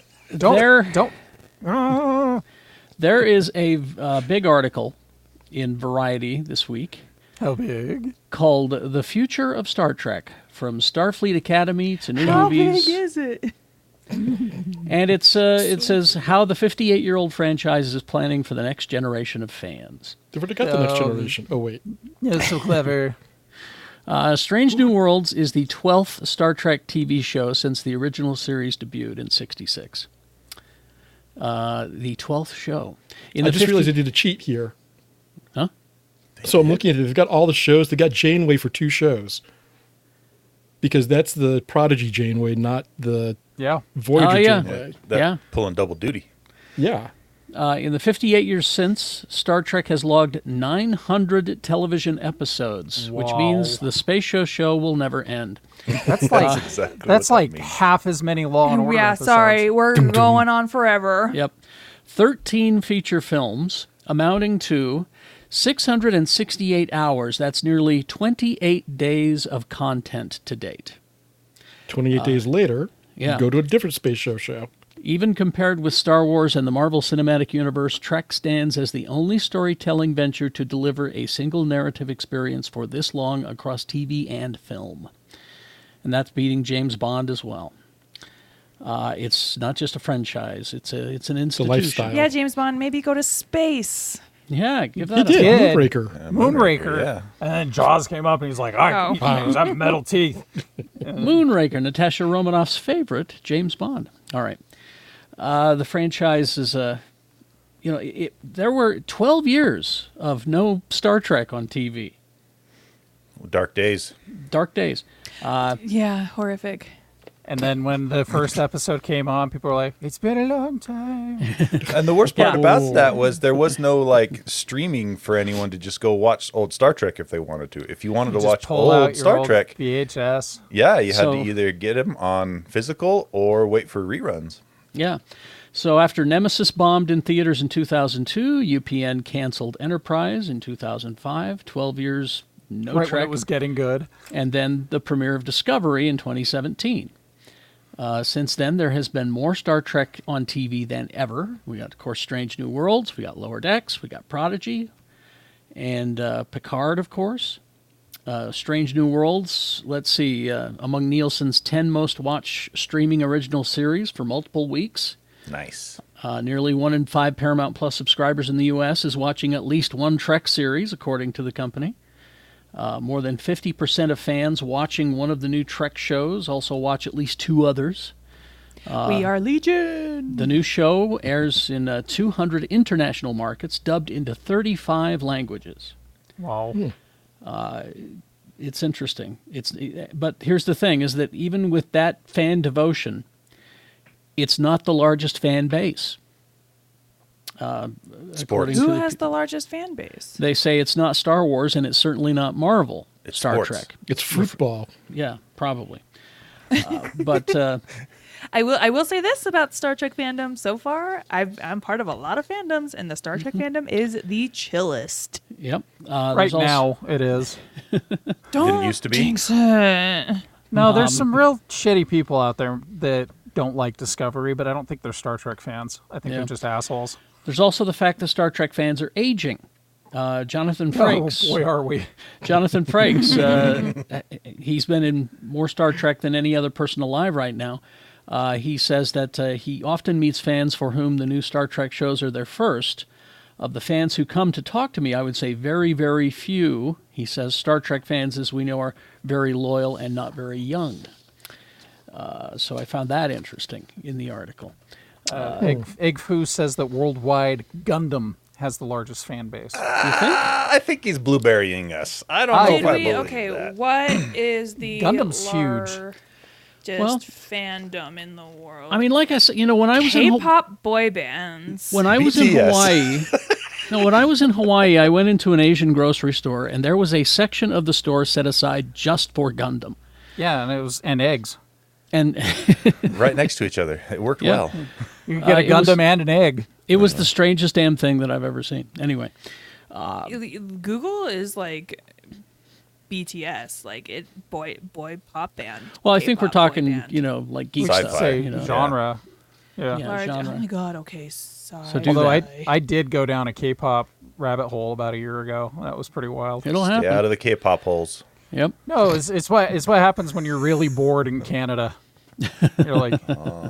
Don't.
There is a big article in Variety this week
How big?
called "The Future of Star Trek: From Starfleet Academy to New
How
Movies."
big is it?
And it says how the 58-year-old franchise is planning for the next generation of fans.
They forgot the next generation. Oh, wait.
Yeah, so clever.
Strange New Worlds is the 12th Star Trek TV show since the original series debuted in '66. The 12th show. In
I
the
just realized they did a cheat here.
Huh?
So I'm looking at it. They've got all the shows. They got Janeway for 2 shows. Because that's the Prodigy Janeway, not the
Yeah.
Voyager
Oh, yeah.
Janeway.
That
Yeah.
pulling double duty.
Yeah.
In the 58 years since, Star Trek has logged 900 television episodes, which
Wow.
means the Space show will never end.
That's like
exactly what
that's
that
like
means.
half as many Law and Order
Yeah,
episodes.
sorry, we're going on forever.
Yep. 13 feature films amounting to 668 hours. That's nearly 28 days of content to date.
28 days later,
yeah.
you go to a different space show.
Even compared with Star Wars and the Marvel Cinematic Universe, Trek stands as the only storytelling venture to deliver a single narrative experience for this long across TV and film. And that's beating James Bond as well. It's not just a franchise; it's an institution.
lifestyle.
Yeah, James Bond, maybe go to space.
Yeah, give
He
that
did.
Did.
Moonraker.
Moonraker.
Yeah.
And then Jaws came up and he's like,
Oh.
I have metal teeth.
Moonraker, Natasha Romanoff's favorite, James Bond. All right. The franchise is, there were 12 years of no Star Trek on TV.
Dark days.
Dark days.
Yeah, horrific.
And then when the first episode came on, people were like, it's been a long time.
And the worst part
Yeah.
about that was there was no like streaming for anyone to just go watch old Star Trek if they wanted to. If you wanted to
Just
watch
pull out
old
your
Star
old
Trek,
VHS.
yeah, you had
So-
to either get them on physical or wait for reruns.
Yeah. So after Nemesis bombed in theaters in 2002, UPN canceled Enterprise in 2005, 12 years no
Right when
Trek,
it was getting good.
and then the premiere of Discovery in 2017. Since then, there has been more Star Trek on TV than ever. We got, of course, Strange New Worlds. We got Lower Decks. We got Prodigy. And Picard, of course. Strange New Worlds, let's see, among Nielsen's 10 most watched streaming original series for multiple weeks.
Nice.
Nearly 1 in 5 Paramount Plus subscribers in the U.S. is watching at least one Trek series, according to the company. More than 50% of fans watching one of the new Trek shows also watch at least 2 others.
We are Legion.
The new show airs in 200 international markets, dubbed into 35 languages.
Wow.
It's interesting. But here's the thing, is that even with that fan devotion, it's not the largest fan base. According
Who
to
has the largest fan base?
They say it's not Star Wars and it's certainly not Marvel.
It's
Star
sports.
Trek.
It's football.
Yeah, probably. But
I will say this about Star Trek fandom so far. I'm part of a lot of fandoms, and the Star Trek fandom is the chillest.
yep.
Right
there's also-
now, it is.
Don't
used to be.
jinx it.
No, there's some real shitty people out there that don't like Discovery, but I don't think they're Star Trek fans. I think
Yeah.
they're just assholes.
There's also the fact that Star Trek fans are aging. Jonathan Frakes.
Oh, boy, are we.
Jonathan Frakes, he's been in more Star Trek than any other person alive right now. He says that he often meets fans for whom the new Star Trek shows are their first. Of the fans who come to talk to me, I would say very, very few. He says Star Trek fans, as we know, are very loyal and not very young. So I found that interesting in the article.
Egg Foo says that worldwide Gundam has the largest fan base.
You think?
I think he's blueberrying us. I don't know
Did
if I
We,
believe
okay,
that.
what is the
Gundam's huge.
largest
Well,
fandom in the world?
I mean, like I said, when I was in
K-pop boy bands.
When I was in
BTS.
Hawaii, when I was in Hawaii, I went into an Asian grocery store, and there was a section of the store set aside just for Gundam.
Yeah, and eggs.
And
Right next to each other. It worked
Yeah.
well.
You can get a
it was-
Gundam and an egg.
it was the strangest damn thing that I've ever seen. Anyway,
Google is like BTS, like boy pop band.
well, I think we're
K-pop boy
talking,
band.
like geek
Sci-fi.
stuff.
Say
you know.
genre. Yeah.
Yeah.
Large-
genre.
Oh my god. Okay. Sorry.
So do
Although
that.
I did go down a K-pop rabbit hole about a year ago. That was pretty wild.
It'll
Stay
happen.
out of the K-pop holes.
Yep.
No, it's what happens when you're really bored in Canada. You're like,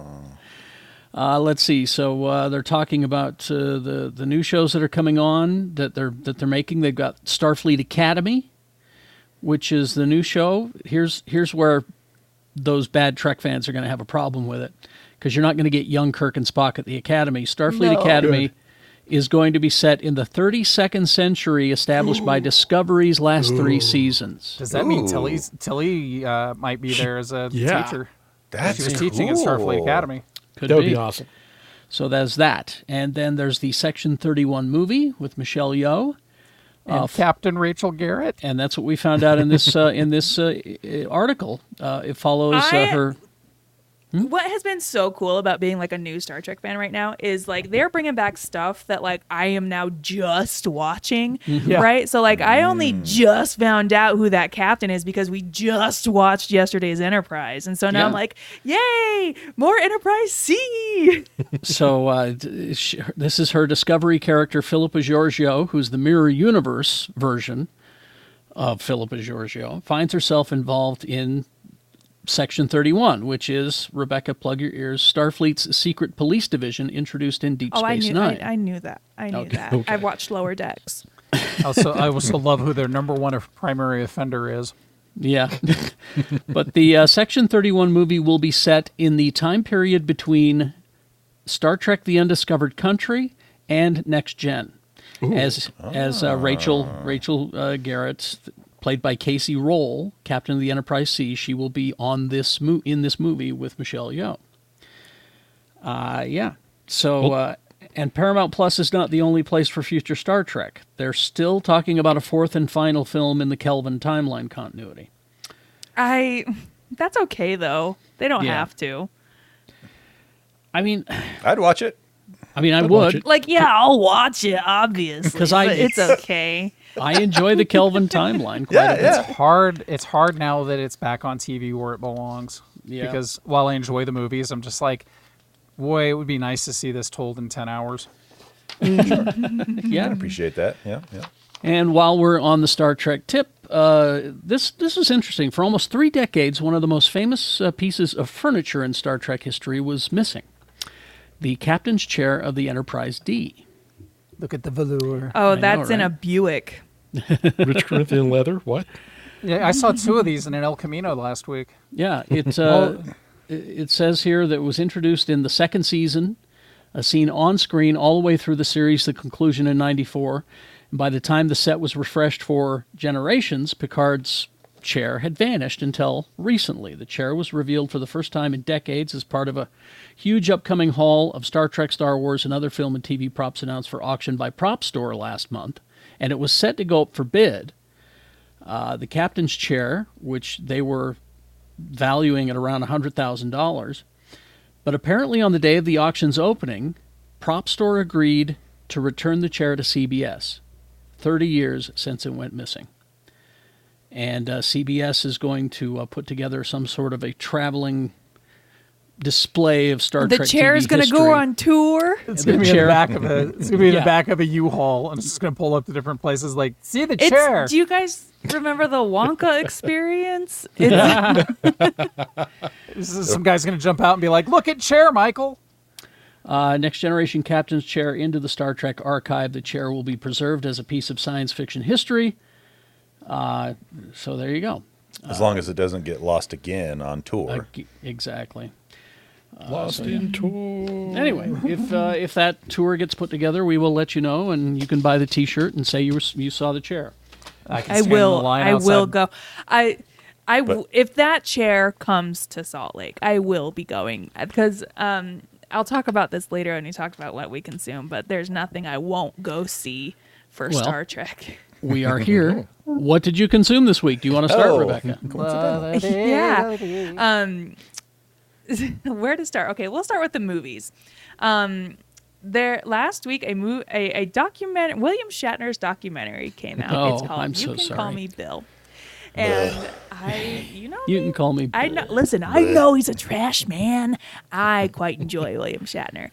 Let's see. So they're talking about the new shows that are coming on that they're making. They've got Starfleet Academy, which is the new show. Here's where those bad Trek fans are going to have a problem with it, because you're not going to get young Kirk and Spock at the Academy. Starfleet Academy
Good.
is going to be set in the 32nd century, established by Discovery's last 3 seasons.
does that mean
Ooh.
Tilly might be there as a
Yeah.
teacher?
That's
She was teaching at Starfleet
cool.
Academy.
Could
That would be awesome.
So there's that. And then there's the Section 31 movie with Michelle Yeoh.
And Captain Rachel Garrett.
And that's what we found out in this article. It follows her.
What has been so cool about being like a new Star Trek fan right now is like they're bringing back stuff that like I am now just watching, right? So like I only just found out who that captain is because we just watched yesterday's Enterprise, and so now I'm like, yay, more Enterprise C.
So this is her Discovery character, Philippa Georgiou, who's the Mirror Universe version of Philippa Georgiou, finds herself involved in Section 31, which is, Rebecca, plug your ears, Starfleet's secret police division introduced in Deep Space Nine.
I knew that. I knew that.
Okay.
I've watched Lower Decks.
I also love who their number one primary offender is.
Yeah. But the Section 31 movie will be set in the time period between Star Trek The Undiscovered Country and Next Gen. As Rachel Garrett, played by Casey Roll, captain of the Enterprise C, she will be on in this movie with Michelle Yeoh. So, and Paramount Plus is not the only place for future Star Trek. They're still talking about a fourth and final film in the Kelvin timeline continuity.
That's okay though. They don't
Yeah.
have to.
I mean,
I'd watch it.
I
watch
would.
it.
Like, yeah, I'll watch it, obviously.
'Cause
but it's okay.
I enjoy the Kelvin timeline quite a bit.
It's hard now that it's back on TV where it belongs.
Yeah.
Because while I enjoy the movies, I'm just like, boy, it would be nice to see this told in 10 hours.
Yeah.
Appreciate that. Yeah.
And while we're on the Star Trek tip, this is interesting. For almost 3 decades, one of the most famous pieces of furniture in Star Trek history was missing. The captain's chair of the Enterprise D.
Look at the velour.
Oh,
I know,
that's in
right?
a Buick.
Rich Corinthian leather. What?
Yeah, I saw 2 of these in an El Camino last week.
Yeah, it says here that it was introduced in the second season, seen on screen all the way through the series, the conclusion in '94. And by the time the set was refreshed for Generations, Picard's chair had vanished until recently. The chair was revealed for the first time in decades as part of a huge upcoming haul of Star Trek, Star Wars, and other film and TV props announced for auction by Prop Store last month, and it was set to go up for bid. The captain's chair, which they were valuing at around $100,000, but apparently on the day of the auction's opening, Prop Store agreed to return the chair to CBS, 30 years since it went missing. And CBS is going to put together some sort of a traveling display of Star Trek
The chair is
going to
go on tour.
It's going to be in the back of the back of a U-Haul, and it's just going to pull up to different places. Like, see the chair.
Do you guys remember the Wonka experience?
Some guy's going to jump out and be like, "Look at chair, Michael."
Next Generation Captain's Chair into the Star Trek archive. The chair will be preserved as a piece of science fiction history. So there you go.
As long as it doesn't get lost again on tour.
Exactly.
Lost in tour.
Anyway, if that tour gets put together, we will let you know, and you can buy the T-shirt and say you saw the chair.
I
I will. I will
go.
go. If that chair comes to Salt Lake, I will be going because I'll talk about this later when we talk about what we consume. But there's nothing I won't go see for Star Trek.
We are here. What did you consume this week? Do you want to start, Rebecca?
Yeah. Where to start? Okay, we'll start with the movies. There last week a documentary, William Shatner's documentary came out.
Oh,
it's called
I'm
You
so
Can
sorry.
Call Me Bill. And
You can call me.
I know. Listen, I know he's a trash man. I quite enjoy William Shatner.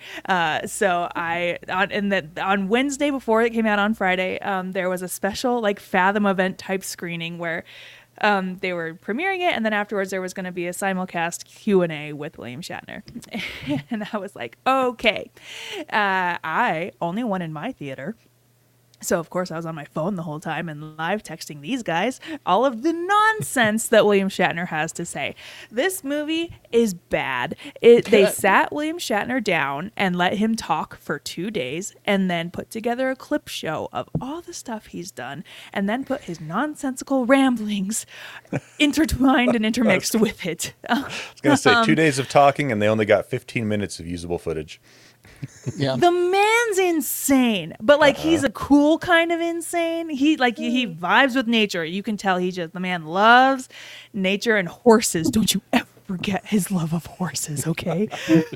On Wednesday before it came out on Friday, there was a special like Fathom event type screening where they were premiering it, and then afterwards there was going to be a simulcast Q&A with William Shatner. And I was like, okay. I only one in my theater. So, of course, I was on my phone the whole time and live texting these guys all of the nonsense that William Shatner has to say. This movie is bad. They sat William Shatner down and let him talk for 2 days and then put together a clip show of all the stuff he's done and then put his nonsensical ramblings intertwined and intermixed with it.
I was going to say 2 days of talking, and they only got 15 minutes of usable footage.
Yeah.
The man's insane, but like he's a cool kind of insane. He vibes with nature. You can tell the man loves nature and horses. Don't you ever forget his love of horses, okay?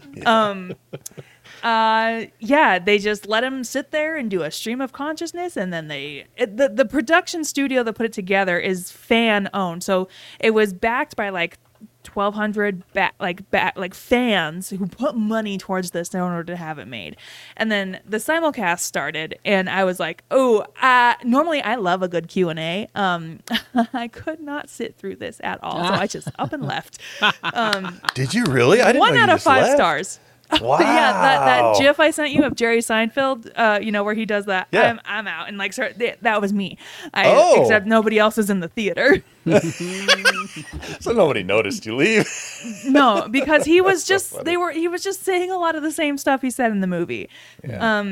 They just let him sit there and do a stream of consciousness, and then the production studio that put it together is fan owned, so it was backed by like 1,200 fans who put money towards this in order to have it made. And then the simulcast started, and I was like, normally I love a good Q&A. I could not sit through this at all, so I just up and left.
Did you really? I didn't
1
know you
out of
just
5
left.
stars.
Wow.
Yeah, that GIF I sent you of Jerry Seinfeld, where he does that.
Yeah.
I'm out, and like, that was me.
Oh.
Except nobody else is in the theater.
So nobody noticed you leave.
No, because he was just he was just saying a lot of the same stuff he said in the movie.
Yeah.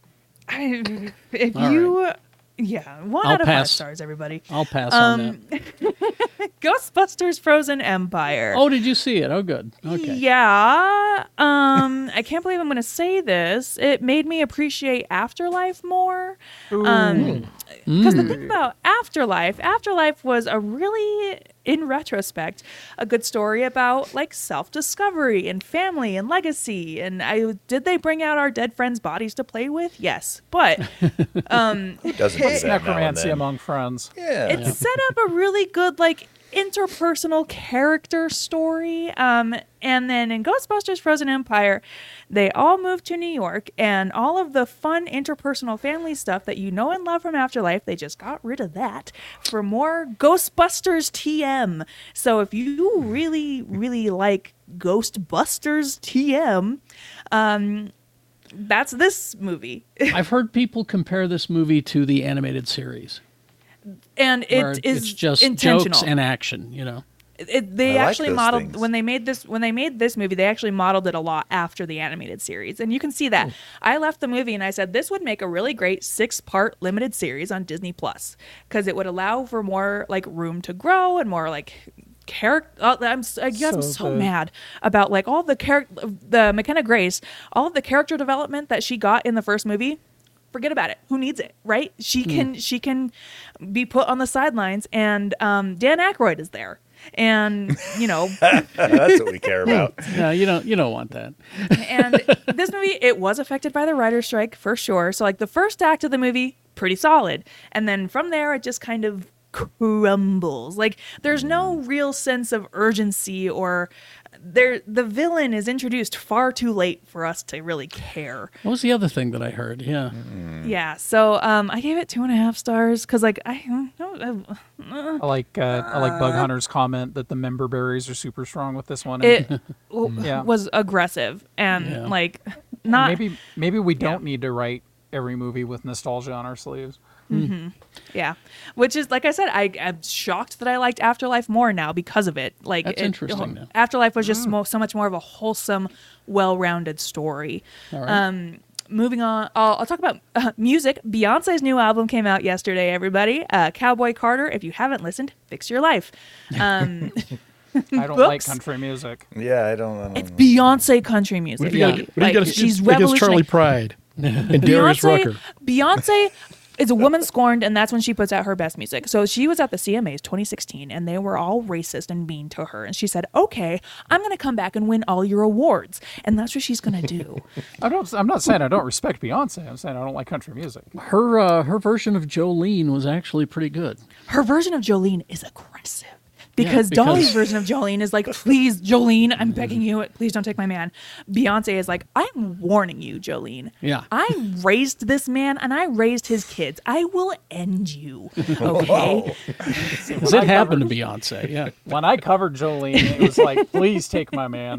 One
I'll
out of 5
pass.
stars, everybody.
I'll pass on that.
Ghostbusters Frozen Empire.
Oh, did you see it? Oh, good. Okay.
Yeah. I can't believe I'm going to say this. It made me appreciate Afterlife more. Because the thing about Afterlife was a really, in retrospect, a good story about like self-discovery and family and legacy. And did they bring out our dead friends' bodies to play with? Yes. But
Who doesn't do that now and
Necromancy
then?
among friends.
Yeah.
it set up a really good like interpersonal character story. And then in Ghostbusters Frozen Empire, they all moved to New York, and all of the fun interpersonal family stuff that you know and love from Afterlife, they just got rid of that for more Ghostbusters TM. So if you really, really like Ghostbusters TM, that's this movie.
I've heard people compare this movie to the animated series.
And
Where
it is
it's just
intentional.
jokes and action,
They
I like
actually
those
modeled
things.
when they made this movie. They actually modeled it a lot after the animated series, and you can see that. I left the movie and I said this would make a really great 6-part limited series on Disney Plus because it would allow for more like room to grow and more like character. I'm so mad about like all the McKenna Grace, all of the character development that she got in the first movie. Forget about it. Who needs it, right? She can be put on the sidelines, and Dan Aykroyd is there, and
That's what we care about.
No, you don't want that.
and this movie, it was affected by the writer's strike for sure. So like the first act of the movie, pretty solid, and then from there it just kind of crumbles. Like there's no real sense of urgency, or the villain is introduced far too late for us to really care.
What was the other thing that I heard? Yeah.
Yeah, so I gave it 2.5 stars because like
I like Bug Hunter's comment that the member berries are super strong with this one.
it
Yeah.
was aggressive and
Yeah.
like not
maybe we don't need to write every movie with nostalgia on our sleeves.
Yeah, which is like I said, I'm shocked that I liked Afterlife more now because of it. Like
That's interesting, though.
Afterlife was just so much more of a wholesome, well-rounded story.
All right.
Moving on, I'll talk about music. Beyonce's new album came out yesterday. Everybody, Cowboy Carter. If you haven't listened, fix your life.
I don't like
Books?
country music.
Yeah, I don't
It's
know.
Beyonce country music.
What do you got?
Like, she's
against Charlie
revolutionary.
Pride and Darius Rucker?
Beyonce is a woman scorned, and that's when she puts out her best music. So she was at the CMAs 2016, and they were all racist and mean to her. And she said, "Okay, I'm going to come back and win all your awards," and that's what she's going to do.
I'm not saying I don't respect Beyonce. I'm saying I don't like country music.
Her version of Jolene was actually pretty good.
Her version of Jolene is aggressive.
because-
Because Dolly's version of Jolene is like, please, Jolene, I'm begging you, please don't take my man. Beyonce is like, I'm warning you, Jolene.
Yeah.
I raised this man and I raised his kids. I will end you. Okay.
Because it happened to Beyonce, yeah.
When I covered Jolene, it was like, please take my man.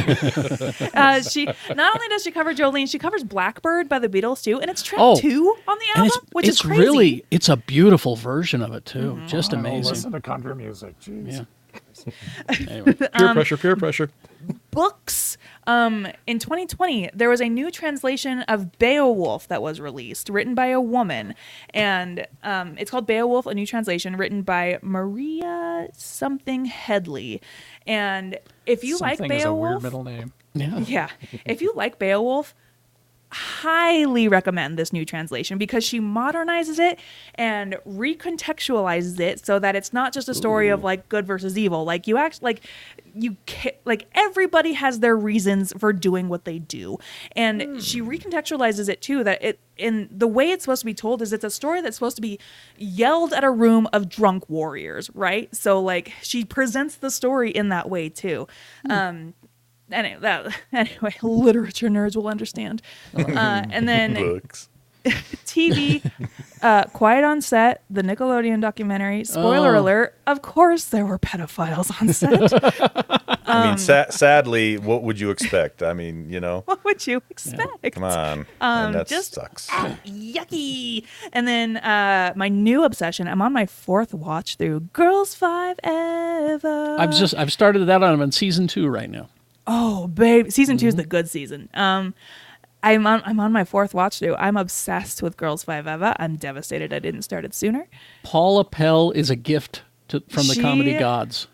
She not only does she cover Jolene, she covers Blackbird by the Beatles too, and it's track
Oh,
2 on the
And
album, which is crazy.
really, it's a beautiful version of it too. Just
I don't
amazing.
listen to country music. Jeez.
Yeah. Anyway.
Peer pressure.
Books. In 2020, there was a new translation of Beowulf that was released, written by a woman, and it's called Beowulf: A New Translation, written by Maria something Headley. And if you
Something
like
is a weird
Beowulf,
middle name.
Yeah.
yeah, if you like Beowulf, highly recommend this new translation because she modernizes it and recontextualizes it so that it's not just a story of like good versus evil. Like you act like like everybody has their reasons for doing what they do, and she recontextualizes it too. That it in the way it's supposed to be told is it's a story that's supposed to be yelled at a room of drunk warriors, right? So like she presents the story in that way too. Anyway, literature nerds will understand. And then
Books.
TV, Quiet on Set, the Nickelodeon documentary. Spoiler alert, of course there were pedophiles on set.
I mean, sadly, what would you expect? I mean, you know,
What would you expect?
come on. And that
just-
sucks.
Yucky. And then my new obsession, I'm on my 4th watch through Girls 5 Ever.
I've started that on season 2 right now.
Oh, babe. Season 2 is the good season. I'm on my 4th watch through. I'm obsessed with Girls 5 Eva. I'm devastated I didn't start it sooner.
Paula Pell is a gift from the
She-
comedy gods.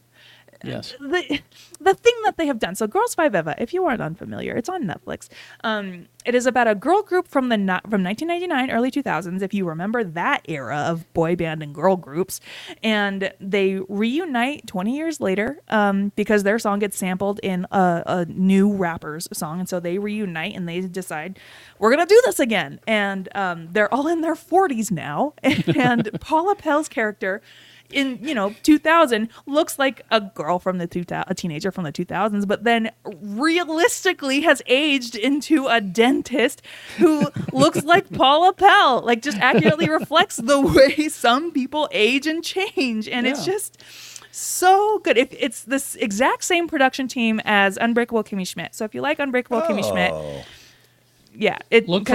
Yes.
The thing that they have done. So Girls 5 Eva, if you aren't unfamiliar, it's on Netflix. It is about a girl group from 1999, early 2000s, if you remember that era of boy band and girl groups. And they reunite 20 years later because their song gets sampled in a new rapper's song. And so they reunite and they decide, we're going to do this again. And they're all in their 40s now. And Paula Pell's character in 2000 looks like a girl from a teenager from the 2000s, but then realistically has aged into a dentist who looks like Paula Pell, like just accurately reflects the way some people age and change, and it's just so good. It's this exact same production team as Unbreakable Kimmy Schmidt. So if you like Unbreakable Kimmy Schmidt, yeah,
Look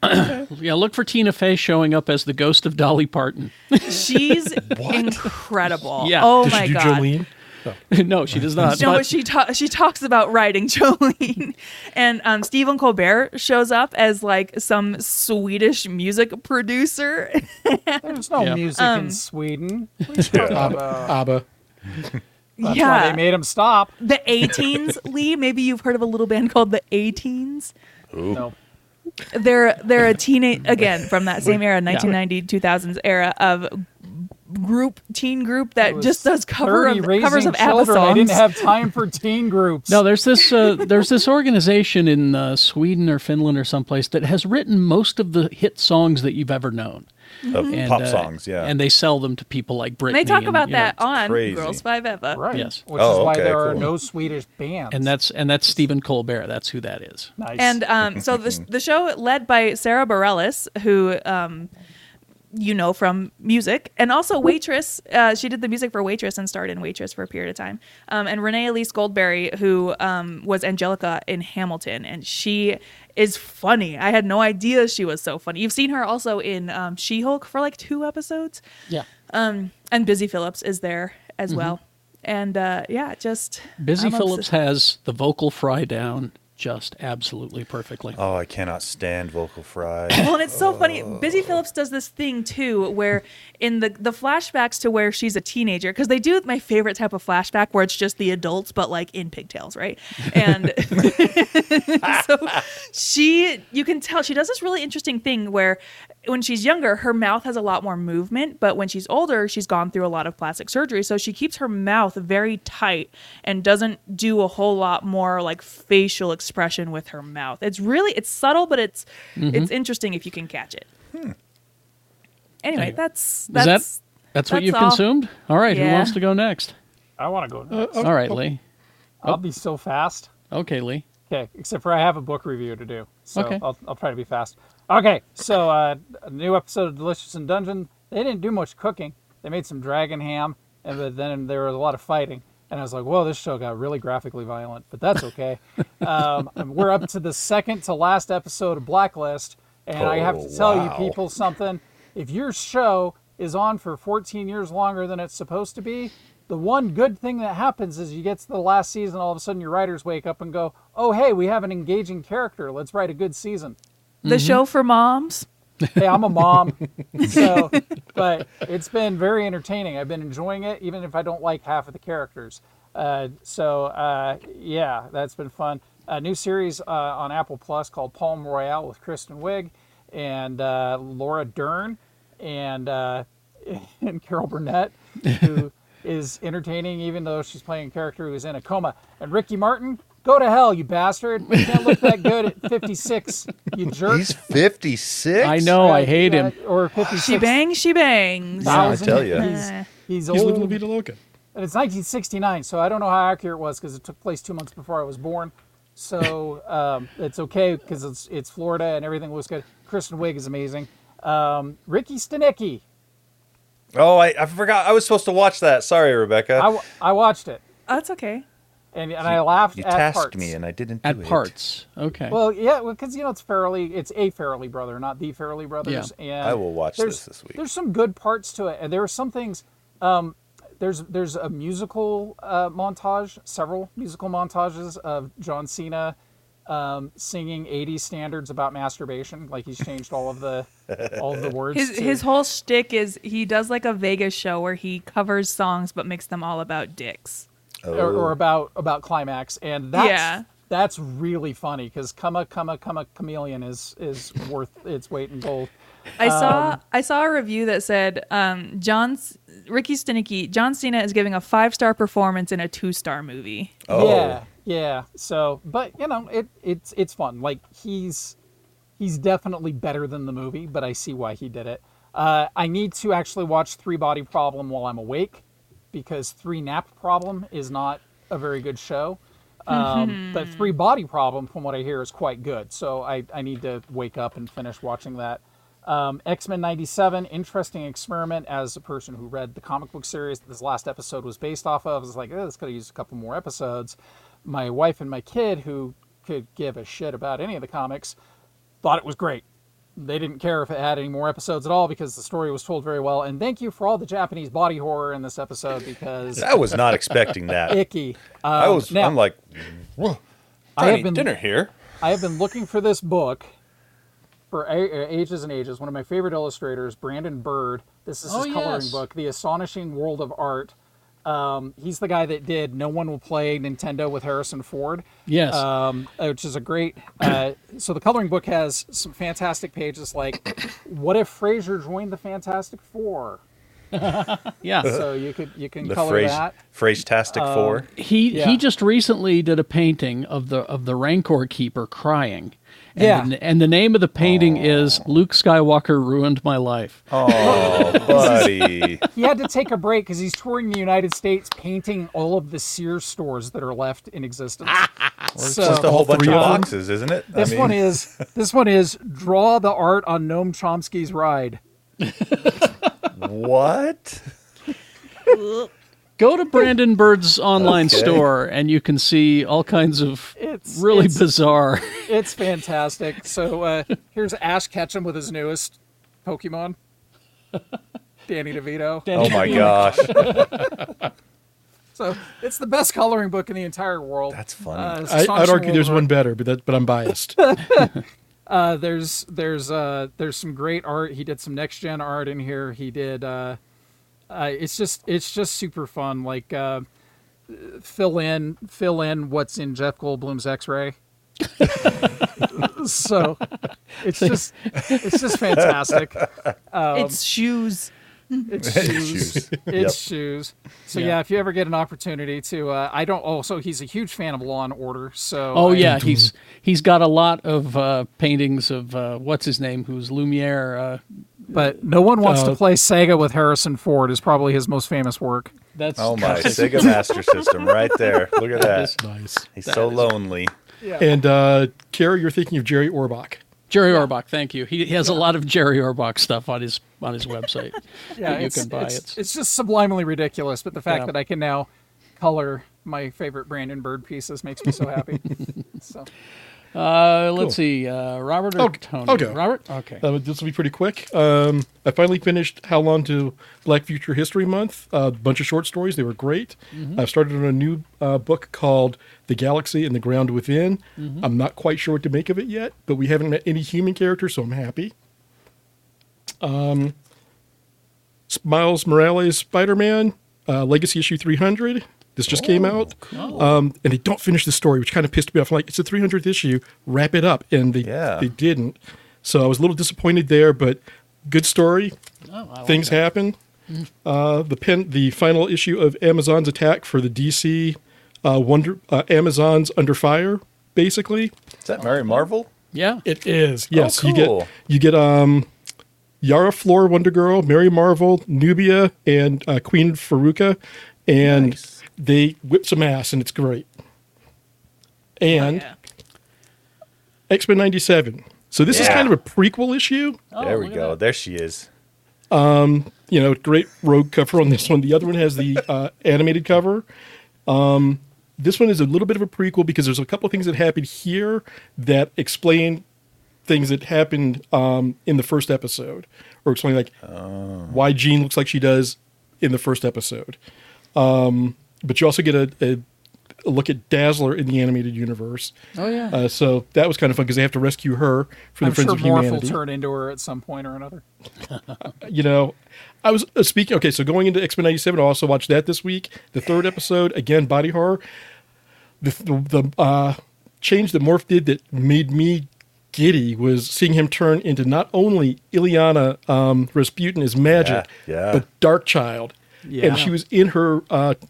for Tina Fey showing up as the ghost of Dolly Parton.
she's incredible.
Yeah.
Oh
Did
my
she do
god.
Jolene?
No, she does not.
No,
but-
she talks about writing Jolene, and Stephen Colbert shows up as like some Swedish music producer.
There's no
Yeah.
music in Sweden. What are you talking about?
ABBA.
That's why they made him stop.
The A-Teens, Lee. Maybe you've heard of a little band called the A-Teens.
No.
They're a teenage again from that same era, 1990 2000s era of teen group that
was
just does covers of
raising
ABBA
children. I didn't
songs.
have time for teen groups.
No, there's this organization in Sweden or Finland or someplace that has written most of the hit songs that you've ever known.
Of
And,
pop songs, yeah.
And they sell them to people like Britney.
And they talk
and,
about
you know,
that on
crazy.
Girls 5 Eva.
Right.
Yes.
Which is
Oh,
why
okay,
there are
cool.
no Swedish bands.
and that's Stephen Colbert. That's who that is.
nice.
And so the show led by Sarah Bareilles, who from music, and also Waitress. She did the music for Waitress and starred in Waitress for a period of time. And Renee Elise Goldberry, who was Angelica in Hamilton, and she is funny. I had no idea she was so funny. You've seen her also in She-Hulk for like 2 episodes.
Yeah.
And Busy Phillips is there as well. And just
Busy
I'm
Phillips has the vocal fry down just absolutely perfectly.
Oh, I cannot stand vocal fry.
Well, and it's so funny. Busy Phillips does this thing too, where in the flashbacks to where she's a teenager, because they do my favorite type of flashback where it's just the adults, but like in pigtails, right? And so you can tell she does this really interesting thing where when she's younger, her mouth has a lot more movement, but when she's older, she's gone through a lot of plastic surgery. So she keeps her mouth very tight and doesn't do a whole lot more like facial expression with her mouth. It's subtle, but it's interesting if you can catch it. Anyway, that's
That's what you've
all.
consumed? All right, who
Yeah.
wants to go next?
I want to go next.
All right, Lee.
I'll be so fast.
Okay, Lee.
Okay, except for I have a book review to do. So
Okay.
I'll try to be fast. Okay, so a new episode of Delicious in Dungeon. They didn't do much cooking. They made some dragon ham, but then there was a lot of fighting. And I was like, whoa, this show got really graphically violent, but that's okay. We're up to the second to last episode of Blacklist. And I have to tell you
wow.
people something. If your show is on for 14 years longer than it's supposed to be, the one good thing that happens is you get to the last season, all of a sudden your writers wake up and go, oh, hey, we have an engaging character. Let's write a good season.
the show for moms.
Hey, I'm a mom, but it's been very entertaining. I've been enjoying it, even if I don't like half of the characters. Yeah, that's been fun. a new series on Apple Plus called Palm Royale with Kristen Wiig and Laura Dern and Carol Burnett, who is entertaining even though she's playing a character who's in a coma. And Ricky Martin, go to hell, you bastard! You can't look that good at 56, you jerk.
He's 56.
I know. I hate him.
Or 56.
She bangs, she bangs.
I tell you.
He's
He's living La
old.
Vida Loca.
And it's 1969, so I don't know how accurate it was because it took place 2 months before I was born. So it's okay because it's Florida and everything looks good. Kristen Wiig is amazing. Ricky Stenicki.
Oh, I forgot. I was supposed to watch that. Sorry, Rebecca.
I watched it
Oh, that's okay.
and I laughed
You
at
tasked
parts.
me, and I didn't do
At
it.
parts. Okay.
Well, yeah, because it's it's a Farrelly brother, not the Farrelly brothers. And
I will watch this week.
There's some good parts to it, and there are some things. There's a musical montage, several musical montages of John Cena singing 80s standards about masturbation. Like he's changed all of the words.
His whole shtick is he does like a Vegas show where he covers songs but makes them all about dicks.
or about climax, and that's really funny because Come Chameleon is worth its weight in gold.
I saw a review that said Ricky Stenicki, John Cena is giving a 5-star performance in a 2-star movie.
Oh.
Yeah. So, but it's fun. Like he's definitely better than the movie, but I see why he did it. I need to actually watch 3 Body Problem while I'm awake because 3 Nap Problem is not a very good show. But 3 Body Problem, from what I hear, is quite good. So I need to wake up and finish watching that. X-Men 97, interesting experiment. As a person who read the comic book series that this last episode was based off of, I was like, this could have used a couple more episodes. My wife and my kid, who could give a shit about any of the comics, thought it was great. They didn't care if it had any more episodes at all because the story was told very well. And thank you for all the Japanese body horror in this episode because
I was not expecting that.
icky.
I'm like,
I have
eating
been
dinner here.
I have been looking for this book for ages and ages. One of my favorite illustrators, Brandon Bird. This is his coloring book, The Astonishing World of Art. He's the guy that did No One Will Play Nintendo with Harrison Ford.
Yes.
Which is a great... so the coloring book has some fantastic pages like, what if Frasier joined the Fantastic Four?
Yeah.
So you can
The
color that.
Phrase-tastic 4.
He just recently did a painting of the Rancor Keeper crying. And the name of the painting is Luke Skywalker Ruined My Life.
Oh, buddy.
He had to take a break because he's touring the United States painting all of the Sears stores that are left in existence.
It's just a whole bunch of boxes, isn't it?
This one is draw the art on Noam Chomsky's ride.
What?
Go to Brandon Bird's online store and you can see all kinds of
It's
bizarre.
It's fantastic. So here's Ash Ketchum with his newest Pokemon. Danny DeVito.
Oh my gosh.
So it's the best coloring book in the entire world.
That's funny.
I'd argue there's one better, but I'm biased.
There's some great art. He did some next gen art in here. He did. It's just super fun. Like fill in what's in Jeff Goldblum's X-ray. So it's just fantastic.
It's shoes.
It's shoes. It's shoes. So yeah, if you ever get an opportunity to, so he's a huge fan of Law and Order. So
he's got a lot of paintings of what's his name, who's Lumiere.
But No One Wants to Play Sega with Harrison Ford is probably his most famous work.
That's
oh my, Sega Master System right there. Look at that.
Nice.
He's so lonely.
Yeah.
And Carrie, you're thinking of Jerry Orbach.
Jerry Orbach, thank you. He has a lot of Jerry Orbach stuff on his website.
Yeah,
you can buy.
It's just sublimely ridiculous, but the fact that I can now color my favorite Brandon Bird pieces makes me so happy. So.
Let's see, Robert or Tony?
I'll go.
Robert? Okay.
This will be pretty quick. I finally finished How Long to Black Future History Month. A bunch of short stories. They were great. I've started on a new book called The Galaxy and the Ground Within. I'm not quite sure what to make of it yet, but we haven't met any human characters, so I'm happy. Miles Morales Spider-Man, Legacy issue 300. This just came out, and they don't finish the story, which kind of pissed me off. I'm like, it's the 300th issue, wrap it up, and they didn't. So I was a little disappointed there, but good story.
Oh, I like
Things
that.
happen. The final issue of Amazon's Attack for the DC Amazon's Under Fire, basically.
Is that Mary Marvel?
Yeah.
It is. Yes,
cool.
you get Yara Flor, Wonder Girl, Mary Marvel, Nubia, and Queen Faruka, and
Nice.
they whip some ass, and it's great. And
Yeah.
X-Men 97. So this is
Yeah.
kind of a prequel issue.
Oh,
There we
look at
go.
that.
There she is.
Great rogue cover on this one. The other one has the animated cover. This one is a little bit of a prequel because there's a couple of things that happened here that explain things that happened in the first episode, or explain like why Jean looks like she does in the first episode. But you also get a look at Dazzler in the animated universe.
Oh, yeah.
So that was kind of fun because they have to rescue her from
I'm
the Friends
sure
of
Morph will
Humanity.
turn into her at some point or another.
I was speaking. Okay, so going into X-Men 97, I also watched that this week. The third episode, again, body horror. The change that Morph did that made me giddy was seeing him turn into not only Ileana Rasputin as Magic,
Yeah.
but Darkchild.
Yeah.
And she was in her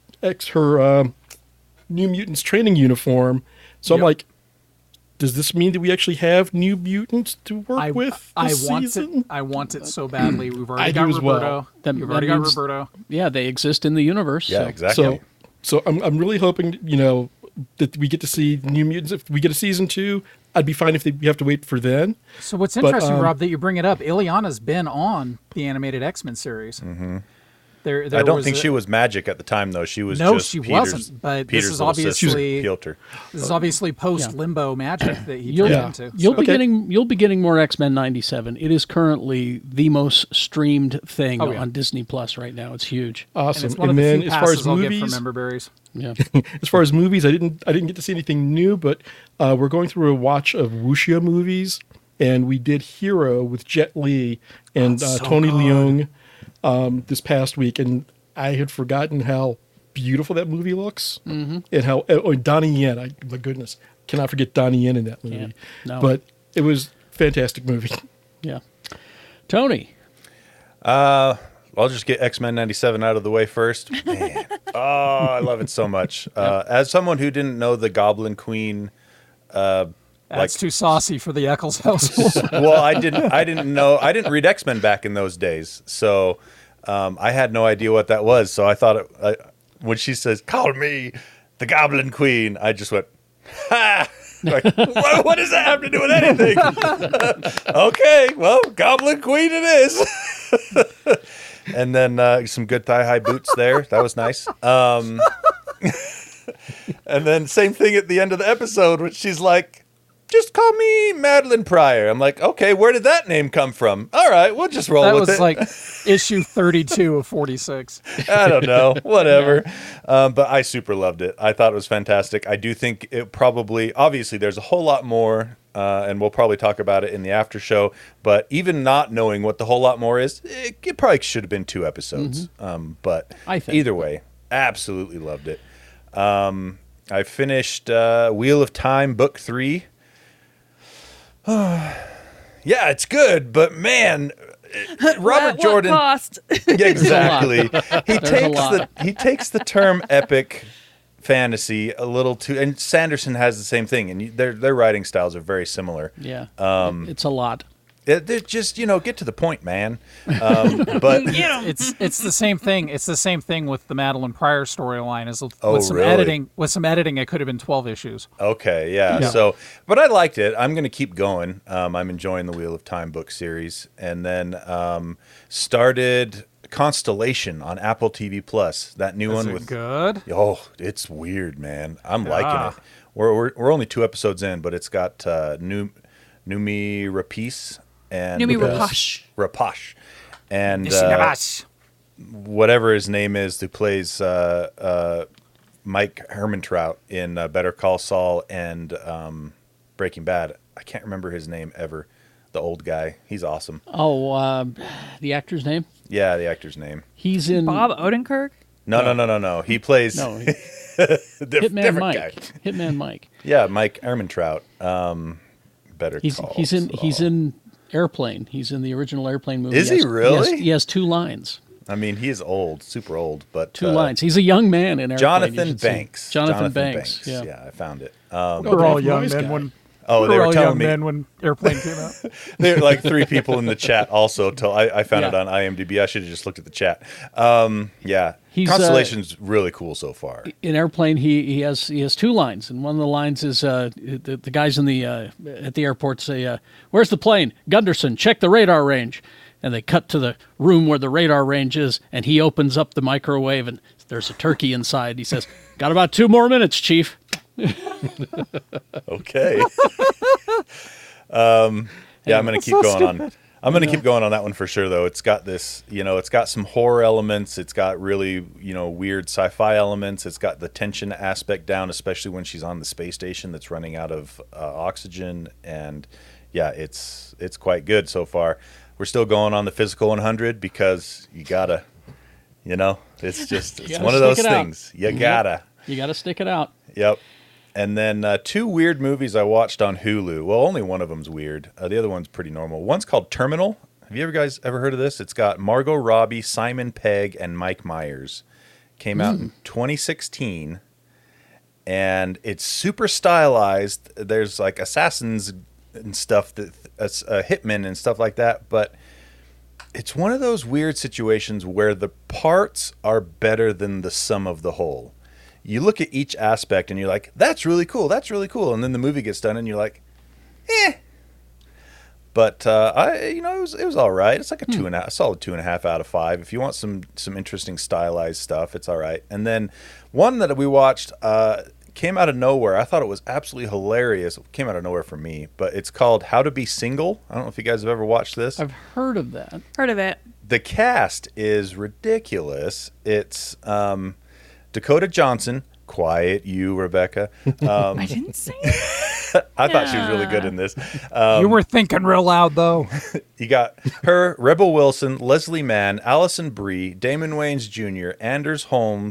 New Mutants training uniform. So I'm
Yep.
like, does this mean that we actually have New Mutants to work with this
want
season?
it. I want it so badly. We've
I
already
do
got
as well.
Roberto.
That-
We've
that
already got
means-
Roberto.
Yeah, they exist in the universe.
Yeah,
so.
exactly.
So I'm really hoping, that we get to see New Mutants. If we get a season 2, I'd be fine if we have to wait for then.
So what's
But,
interesting, Rob, that you bring it up, Ileana's been on the animated X-Men series.
Mm-hmm.
There
I don't
was
think
a-
she was Magic at the time, though. She was
No,
just
she
Peter's,
wasn't, but this
Peter's
is
little sister,
obviously-
Piotr.
This is obviously post-Limbo Magic that he
You'll,
turned
Yeah.
into.
you'll be
Okay.
getting more X-Men 97. It is currently the most streamed thing
Oh, yeah.
on Disney Plus right now. It's huge.
And
Awesome.
it's one
And
of the
then
few
as far
passes
as
I'll get from
movies,
member berries.
Yeah.
as far as movies, I didn't get to see anything new, but we're going through a watch of wuxia movies, and we did Hero with Jet Li and
so
Tony
good.
Leung this past week, and I had forgotten how beautiful that movie looks, and how Donnie Yen. My goodness, cannot forget Donnie Yen in that movie.
Yeah. No.
But it was a fantastic movie.
Yeah. Tony.
I'll just get X-Men 97 out of the way first. Man. Oh, I love it so much. As someone who didn't know the Goblin Queen,
That's too saucy for the Eccles household.
well, I didn't know. I didn't read X-Men back in those days, so I had no idea what that was. So I thought when she says, "Call me the Goblin Queen," I just went, "Ha!" Like, what does that have to do with anything? Okay, well, Goblin Queen it is. And then some good thigh-high boots there. That was nice. And then same thing at the end of the episode, which she's like, "Just call me Madeline Pryor." I'm like, okay, where did that name come from? All right, we'll just roll
That
with
was
it.
like issue 32 of 46.
I don't know, whatever. But I super loved it. I thought it was fantastic. I do think it probably, obviously, there's a whole lot more, and we'll probably talk about it in the after show. But even not knowing what the whole lot more is, it probably should have been 2 episodes. But
I think.
either way, absolutely loved it. I finished Wheel of Time Book 3. Yeah, it's good, but man, Robert
What
Jordan.
cost?
Exactly.
lot.
He takes the term epic fantasy a little too, and Sanderson has the same thing, and their writing styles are very similar.
Yeah. It's a lot.
They're just get to the point, man. But
Get 'em.
It's the same thing. It's the same thing with the Madeline Pryor storyline. Is with
Oh,
some
really?
editing. With some editing, it could have been 12 issues.
okay, yeah.
Yeah.
So, but I liked it. I'm gonna keep going. I'm enjoying the Wheel of Time book series, and then started Constellation on Apple TV Plus. That new
Is
one
it
with
good?
Oh, it's weird, man. I'm
Ah.
liking it. We're only 2 episodes in, but it's got Numi Rapace and
Numi Rapace.
Rapace, and
Yes.
whatever his name is, who plays Mike Hermantrout in Better Call Saul and Breaking Bad. I can't remember his name ever. The old guy. He's awesome.
Oh, the actor's name?
Yeah, the actor's name.
He's in
Bob Odenkirk.
No. He plays
No,
Hitman
Hitman Mike.
guy.
Hitman Mike.
Yeah, Mike Ehrmantraut. Better call.
He's in Airplane. He's in the original Airplane movie.
Is he really?
Yes, he has 2 lines.
I mean, he is old, super old, but
2 lines. He's a young man in Airplane.
Jonathan
you should see.
Banks.
Jonathan Banks. Yeah.
Yeah, I found it.
We were all young
Nice
men
guy.
when.
Oh,
we
they
were
were
all
telling
young
me.
men when Airplane came out.
There are like 3 people in the chat also. I found it
Yeah.
on IMDb. I should have just looked at the chat. Yeah,
He's,
Constellation's really cool so far.
In Airplane, he has 2 lines, and one of the lines is the guys in the at the airport say, "Where's the plane? Gunderson, check the radar range." And they cut to the room where the radar range is, and he opens up the microwave, and there's a turkey inside. He says, "Got about 2 more minutes, Chief."
Okay. Yeah, I'm gonna keep
so
going on.
stupid.
I'm gonna keep going on that one for sure, though. It's got this, it's got some horror elements. It's got really, weird sci-fi elements. It's got the tension aspect down, especially when she's on the space station that's running out of oxygen. And yeah, it's quite good so far. We're still going on the physical 100 because you gotta, it's just it's
gotta
one of those
stick it out.
things. You gotta.
You got to stick it out.
Yep. And then 2 weird movies I watched on Hulu. Well, only one of them's weird. The other one's pretty normal. One's called Terminal. Have you guys ever heard of this? It's got Margot Robbie, Simon Pegg, and Mike Myers. Came out in 2016. And it's super stylized. There's like assassins and stuff, hitmen and stuff like that. But it's one of those weird situations where the parts are better than the sum of the whole. You look at each aspect and you're like, that's really cool. And then the movie gets done and you're like, eh. But it was all right. It's like a solid 2.5 out of 5. If you want some interesting stylized stuff, it's all right. And then one that we watched came out of nowhere. I thought it was absolutely hilarious. It came out of nowhere for me, but it's called How to Be Single. I don't know if you guys have ever watched this.
I've heard of that.
Heard of it?
The cast is ridiculous. It's Dakota Johnson. Quiet, you, Rebecca.
I didn't say it.
I thought she was really good in this.
You were thinking real loud, though.
You got her, Rebel Wilson, Leslie Mann, Allison Brie, Damon Wayans Jr., Anders Holm,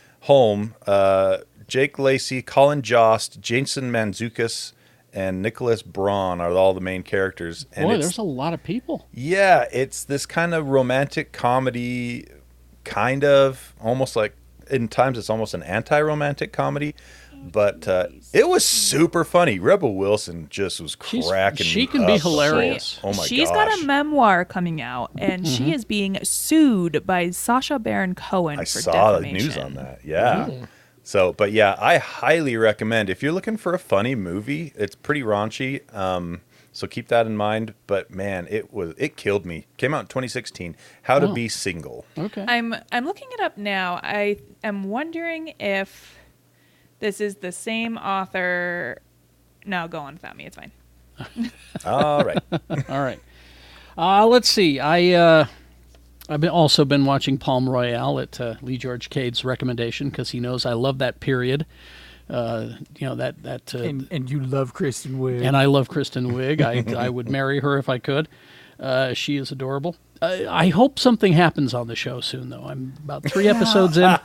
Jake Lacey, Colin Jost, Jason Mantzoukas, and Nicholas Braun are all the main characters. And
Boy,
it's-
there's a lot of people.
Yeah, it's this kind of romantic comedy, kind of almost like in times it's almost an anti-romantic comedy, but it was super funny. Rebel Wilson just was cracking.
She can be
up the whole-
hilarious.
Oh my
She's
gosh!
got a memoir coming out, and she is being sued by Sacha Baron Cohen
I
for
saw the
defamation.
news on that. Yeah. So, but yeah, I highly recommend if you're looking for a funny movie. It's pretty raunchy. So keep that in mind. But man, it killed me. Came out in 2016. How to
Oh.
Be Single.
Okay.
I'm looking it up now. I am wondering if this is the same author. No, go on without me. It's fine.
All right.
All right. Let's see. I've also been watching Palm Royale at Lee George Cade's recommendation because he knows I love that period. And
And you love Kristen Wiig.
I love Kristen Wiig. I would marry her if I could. She is adorable. I hope something happens on the show soon, though. I'm about 3 episodes in.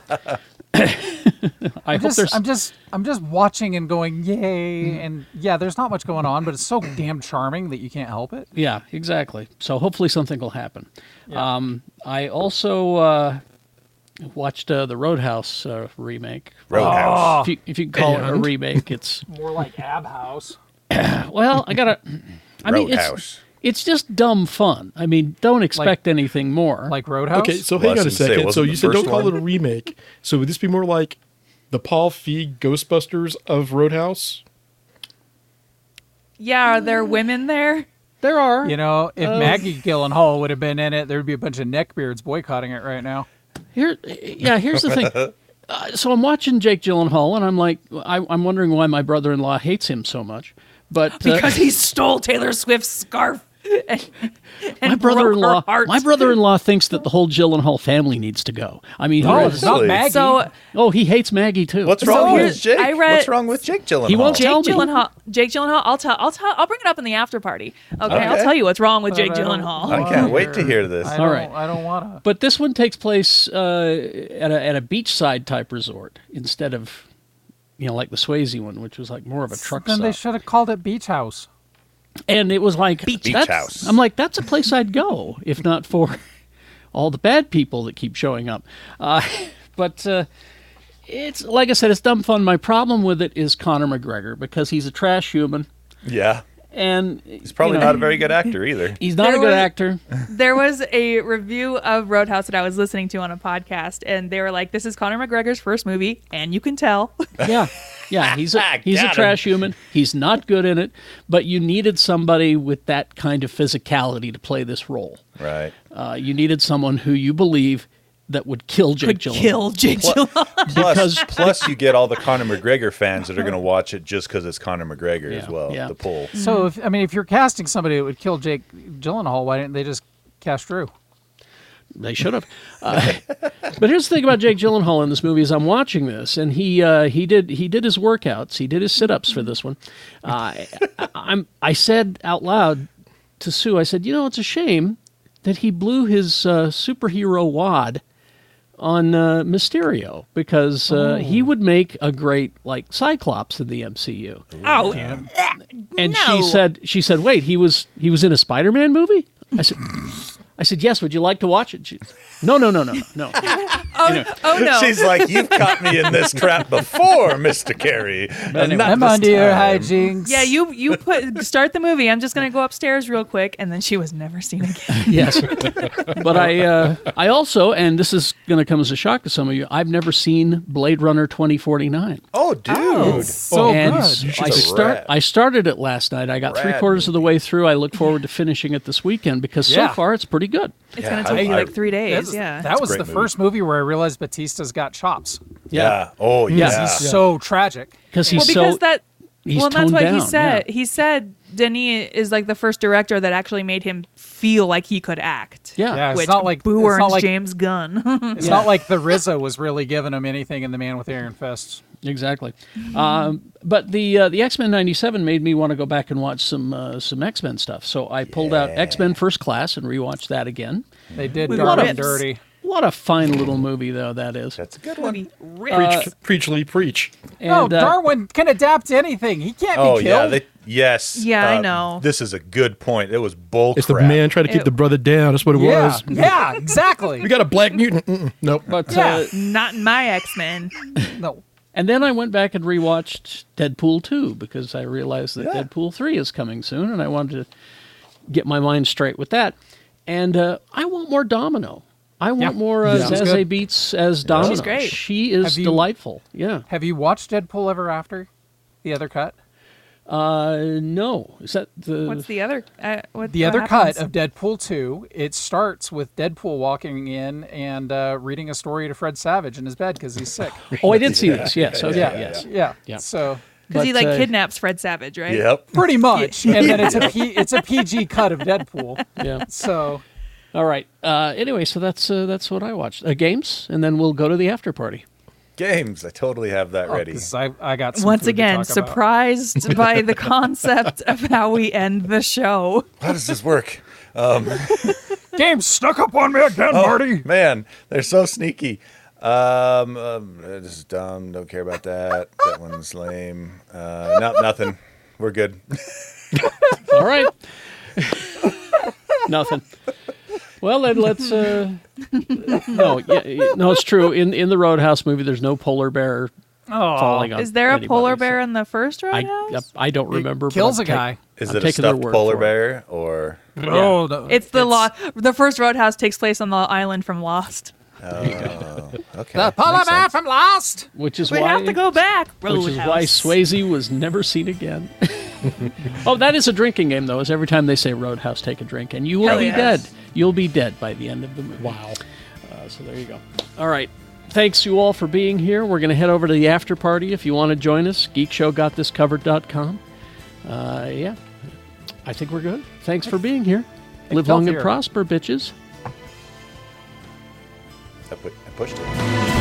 I hope there's.
I'm just watching and going, yay! And yeah, there's not much going on, but it's so damn charming that you can't help it.
Yeah, exactly. So hopefully something will happen. I also watched the Roadhouse remake.
Roadhouse.
If you can call it a remake, it's
More like Ab House.
well. I mean,
Roadhouse.
it's just dumb fun. I mean, don't expect anything more.
Like Roadhouse?
Okay, so
Well,
hang
I
on a
was gonna say,
second. So
wasn't
you
the
said don't
first
call
one?
it a remake. So would this be more like the Paul Feig Ghostbusters of Roadhouse?
Yeah, are there women there?
there are.
You know, if Maggie Gyllenhaal would have been in it, there'd be a bunch of neckbeards boycotting it right now.
Here's the thing. So I'm watching Jake Gyllenhaal, and I'm like, I'm wondering why my brother-in-law hates him so much. But
Because he stole Taylor Swift's scarf. and
My
broke
brother-in-law.
her heart.
My brother-in-law thinks that the whole Gyllenhaal family needs to go. I mean,
Oh,
he
it's not
Really?
Maggie.
So
he hates Maggie too.
What's
So
wrong
here's-
with Jake?
I read-
What's wrong with Jake Gyllenhaal?
He won't tell
Jake
me.
Gyllenhaal. I'll bring it up in the after party. Okay, I'll
Okay.
tell you what's wrong with Jake
But I don't-
Gyllenhaal.
I can't wait to hear this.
I
All
don't,
right.
I don't want to.
But this one takes place at a beachside type resort instead of, like the Swayze one, which was like more of a truck
Then
stop.
they should have called it Beach House.
And it was like
Beach
that's-
house.
I'm like, that's a place I'd go if not for all the bad people that keep showing up. But it's like I said, it's dumb fun. My problem with it is Conor McGregor because he's a trash human,
Yeah.
and
He's probably not a very good actor either.
He's not
There
a good
was-
actor.
There was a review of Roadhouse that I was listening to on a podcast, and they were like, "This is Conor McGregor's first movie, and you can tell."
Yeah, he's a
Got him.
trash human. He's not good in it, but you needed somebody with that kind of physicality to play this role.
Right.
You needed someone who you believe that would kill Jake Gyllenhaal.
Kill Jake Gyllenhaal.
Plus, you get all the Conor McGregor fans that are going to watch it just because it's Conor McGregor as
Yeah,
well.
yeah.
The pull.
So if you're casting somebody that would kill Jake Gyllenhaal, why didn't they just cast Drew?
They should have. But here's the thing about Jake Gyllenhaal in this movie: is I'm watching this, and he did his workouts, he did his sit-ups for this one. I said out loud to Sue, I said, it's a shame that he blew his superhero wad on Mysterio because he would make a great like Cyclops in the MCU.
Oh,
And
No.
she said, wait, he was in a Spider-Man movie? I said, yes. Would you like to watch it? No.
oh no!
She's like, you've caught me in this trap before, Mr. Carey. And not
I'm
this
under your
time."
hijinks.
Yeah, you start the movie. I'm just gonna go upstairs real quick, and then she was never seen again.
Yes. But I also, and this is going to come as a shock to some of you, I've never seen Blade Runner 2049.
Oh, dude.
So
and
good.
I started it last night. I got
Rad
3/4 of the way through. I look forward to finishing it this weekend because so
Yeah.
far it's pretty good.
It's
Yeah,
gonna take you
I-
like 3 days.
That was
great
the
movie.
first movie where I realized Batista's got chops.
Yeah. Oh,
Yeah.
yeah.
He's so tragic.
Because
Well,
he's
because
so
that.
he's
Well, that's
toned
what he
down,
said.
yeah.
He said Denis is like the first director that actually made him feel like he could act.
Yeah.
Yeah, it's
Which
not like
Boo
it's
earns
not like,
James Gunn.
It's not like the RZA was really giving him anything in The Man with Iron Fists.
Exactly. But the X-Men 97 made me want to go back and watch some X-Men stuff. So I pulled out X-Men First Class and rewatched that again.
They did
With
Dark
rips.
and Dirty.
What a fine little movie, though, that is.
That's a good one.
Preach, Lee, preach.
No,
And,
Darwin can adapt to anything. He can't
Oh,
be
yeah.
killed.
Yes.
Yeah, I know.
This is a good point. It was bull
It's the
crap.
man trying to keep the brother down. That's what it
yeah,
was.
yeah, exactly.
We got a black mutant. Nope.
But
Yeah.
Not in my X-Men.
No.
and then I went back and rewatched Deadpool 2 because I realized that
Yeah.
Deadpool 3 is coming soon, and I wanted to get my mind straight with that. And I want more Domino. I want
Yeah.
more
Yeah. She's
Zazie
good.
Beetz as Domino.
She's great.
She is
Have you-
delightful. Yeah.
Have you watched Deadpool Ever After? The other cut?
No. Is that the...
What's the other? What
The
what
other
happens?
cut of Deadpool 2, it starts with Deadpool walking in and reading a story to Fred Savage in his bed because he's sick.
Oh, I did see this. Yes. Okay.
yeah,
Yes.
yeah,
Yeah.
So
Because he
But,
like kidnaps Fred Savage, right?
Yep.
pretty much, and then it's a PG cut of Deadpool.
Yeah.
So
All right. Anyway, so that's what I watched. Games, and then we'll go to the after party.
Games. I totally have that ready.
'cause I got some
Once
food to
again,
talk about.
surprised by the concept of how we end the show.
How does this work?
Games stuck up on me again, Marty.
Man, they're so sneaky. This is dumb. Don't care about that. That one's lame. Nothing. We're good.
All right. Nothing. Well, then let's. No, it's true. In the Roadhouse movie, there's no polar bear falling on.
Is there a
anybody,
polar
so
bear in the first Roadhouse?
I don't remember. but
Kills
I'm
a guy.
Is
I'm
it a
taking their
stuffed
word
polar
for it.
bear or?
Oh, no,
It's the first Roadhouse takes place on the island from Lost.
Okay.
the polar
makes
bear
sense.
from Lost.
Which is
We
why.
have to go back.
Which is why
Roadhouse.
Swayze was never seen again. Oh, that is a drinking game, though. Is every time they say Roadhouse, take a drink, and you will
Hell
be
yes.
dead. You'll be dead by the end of the movie. Wow. So there you go. All right. Thanks you all for being here. We're going to head over to the after party if you want to join us. GeekShowGotThisCovered.com. Yeah. I think we're good. thanks for being here. Live
Tell
long and
Fear.
prosper, bitches.
I pushed it.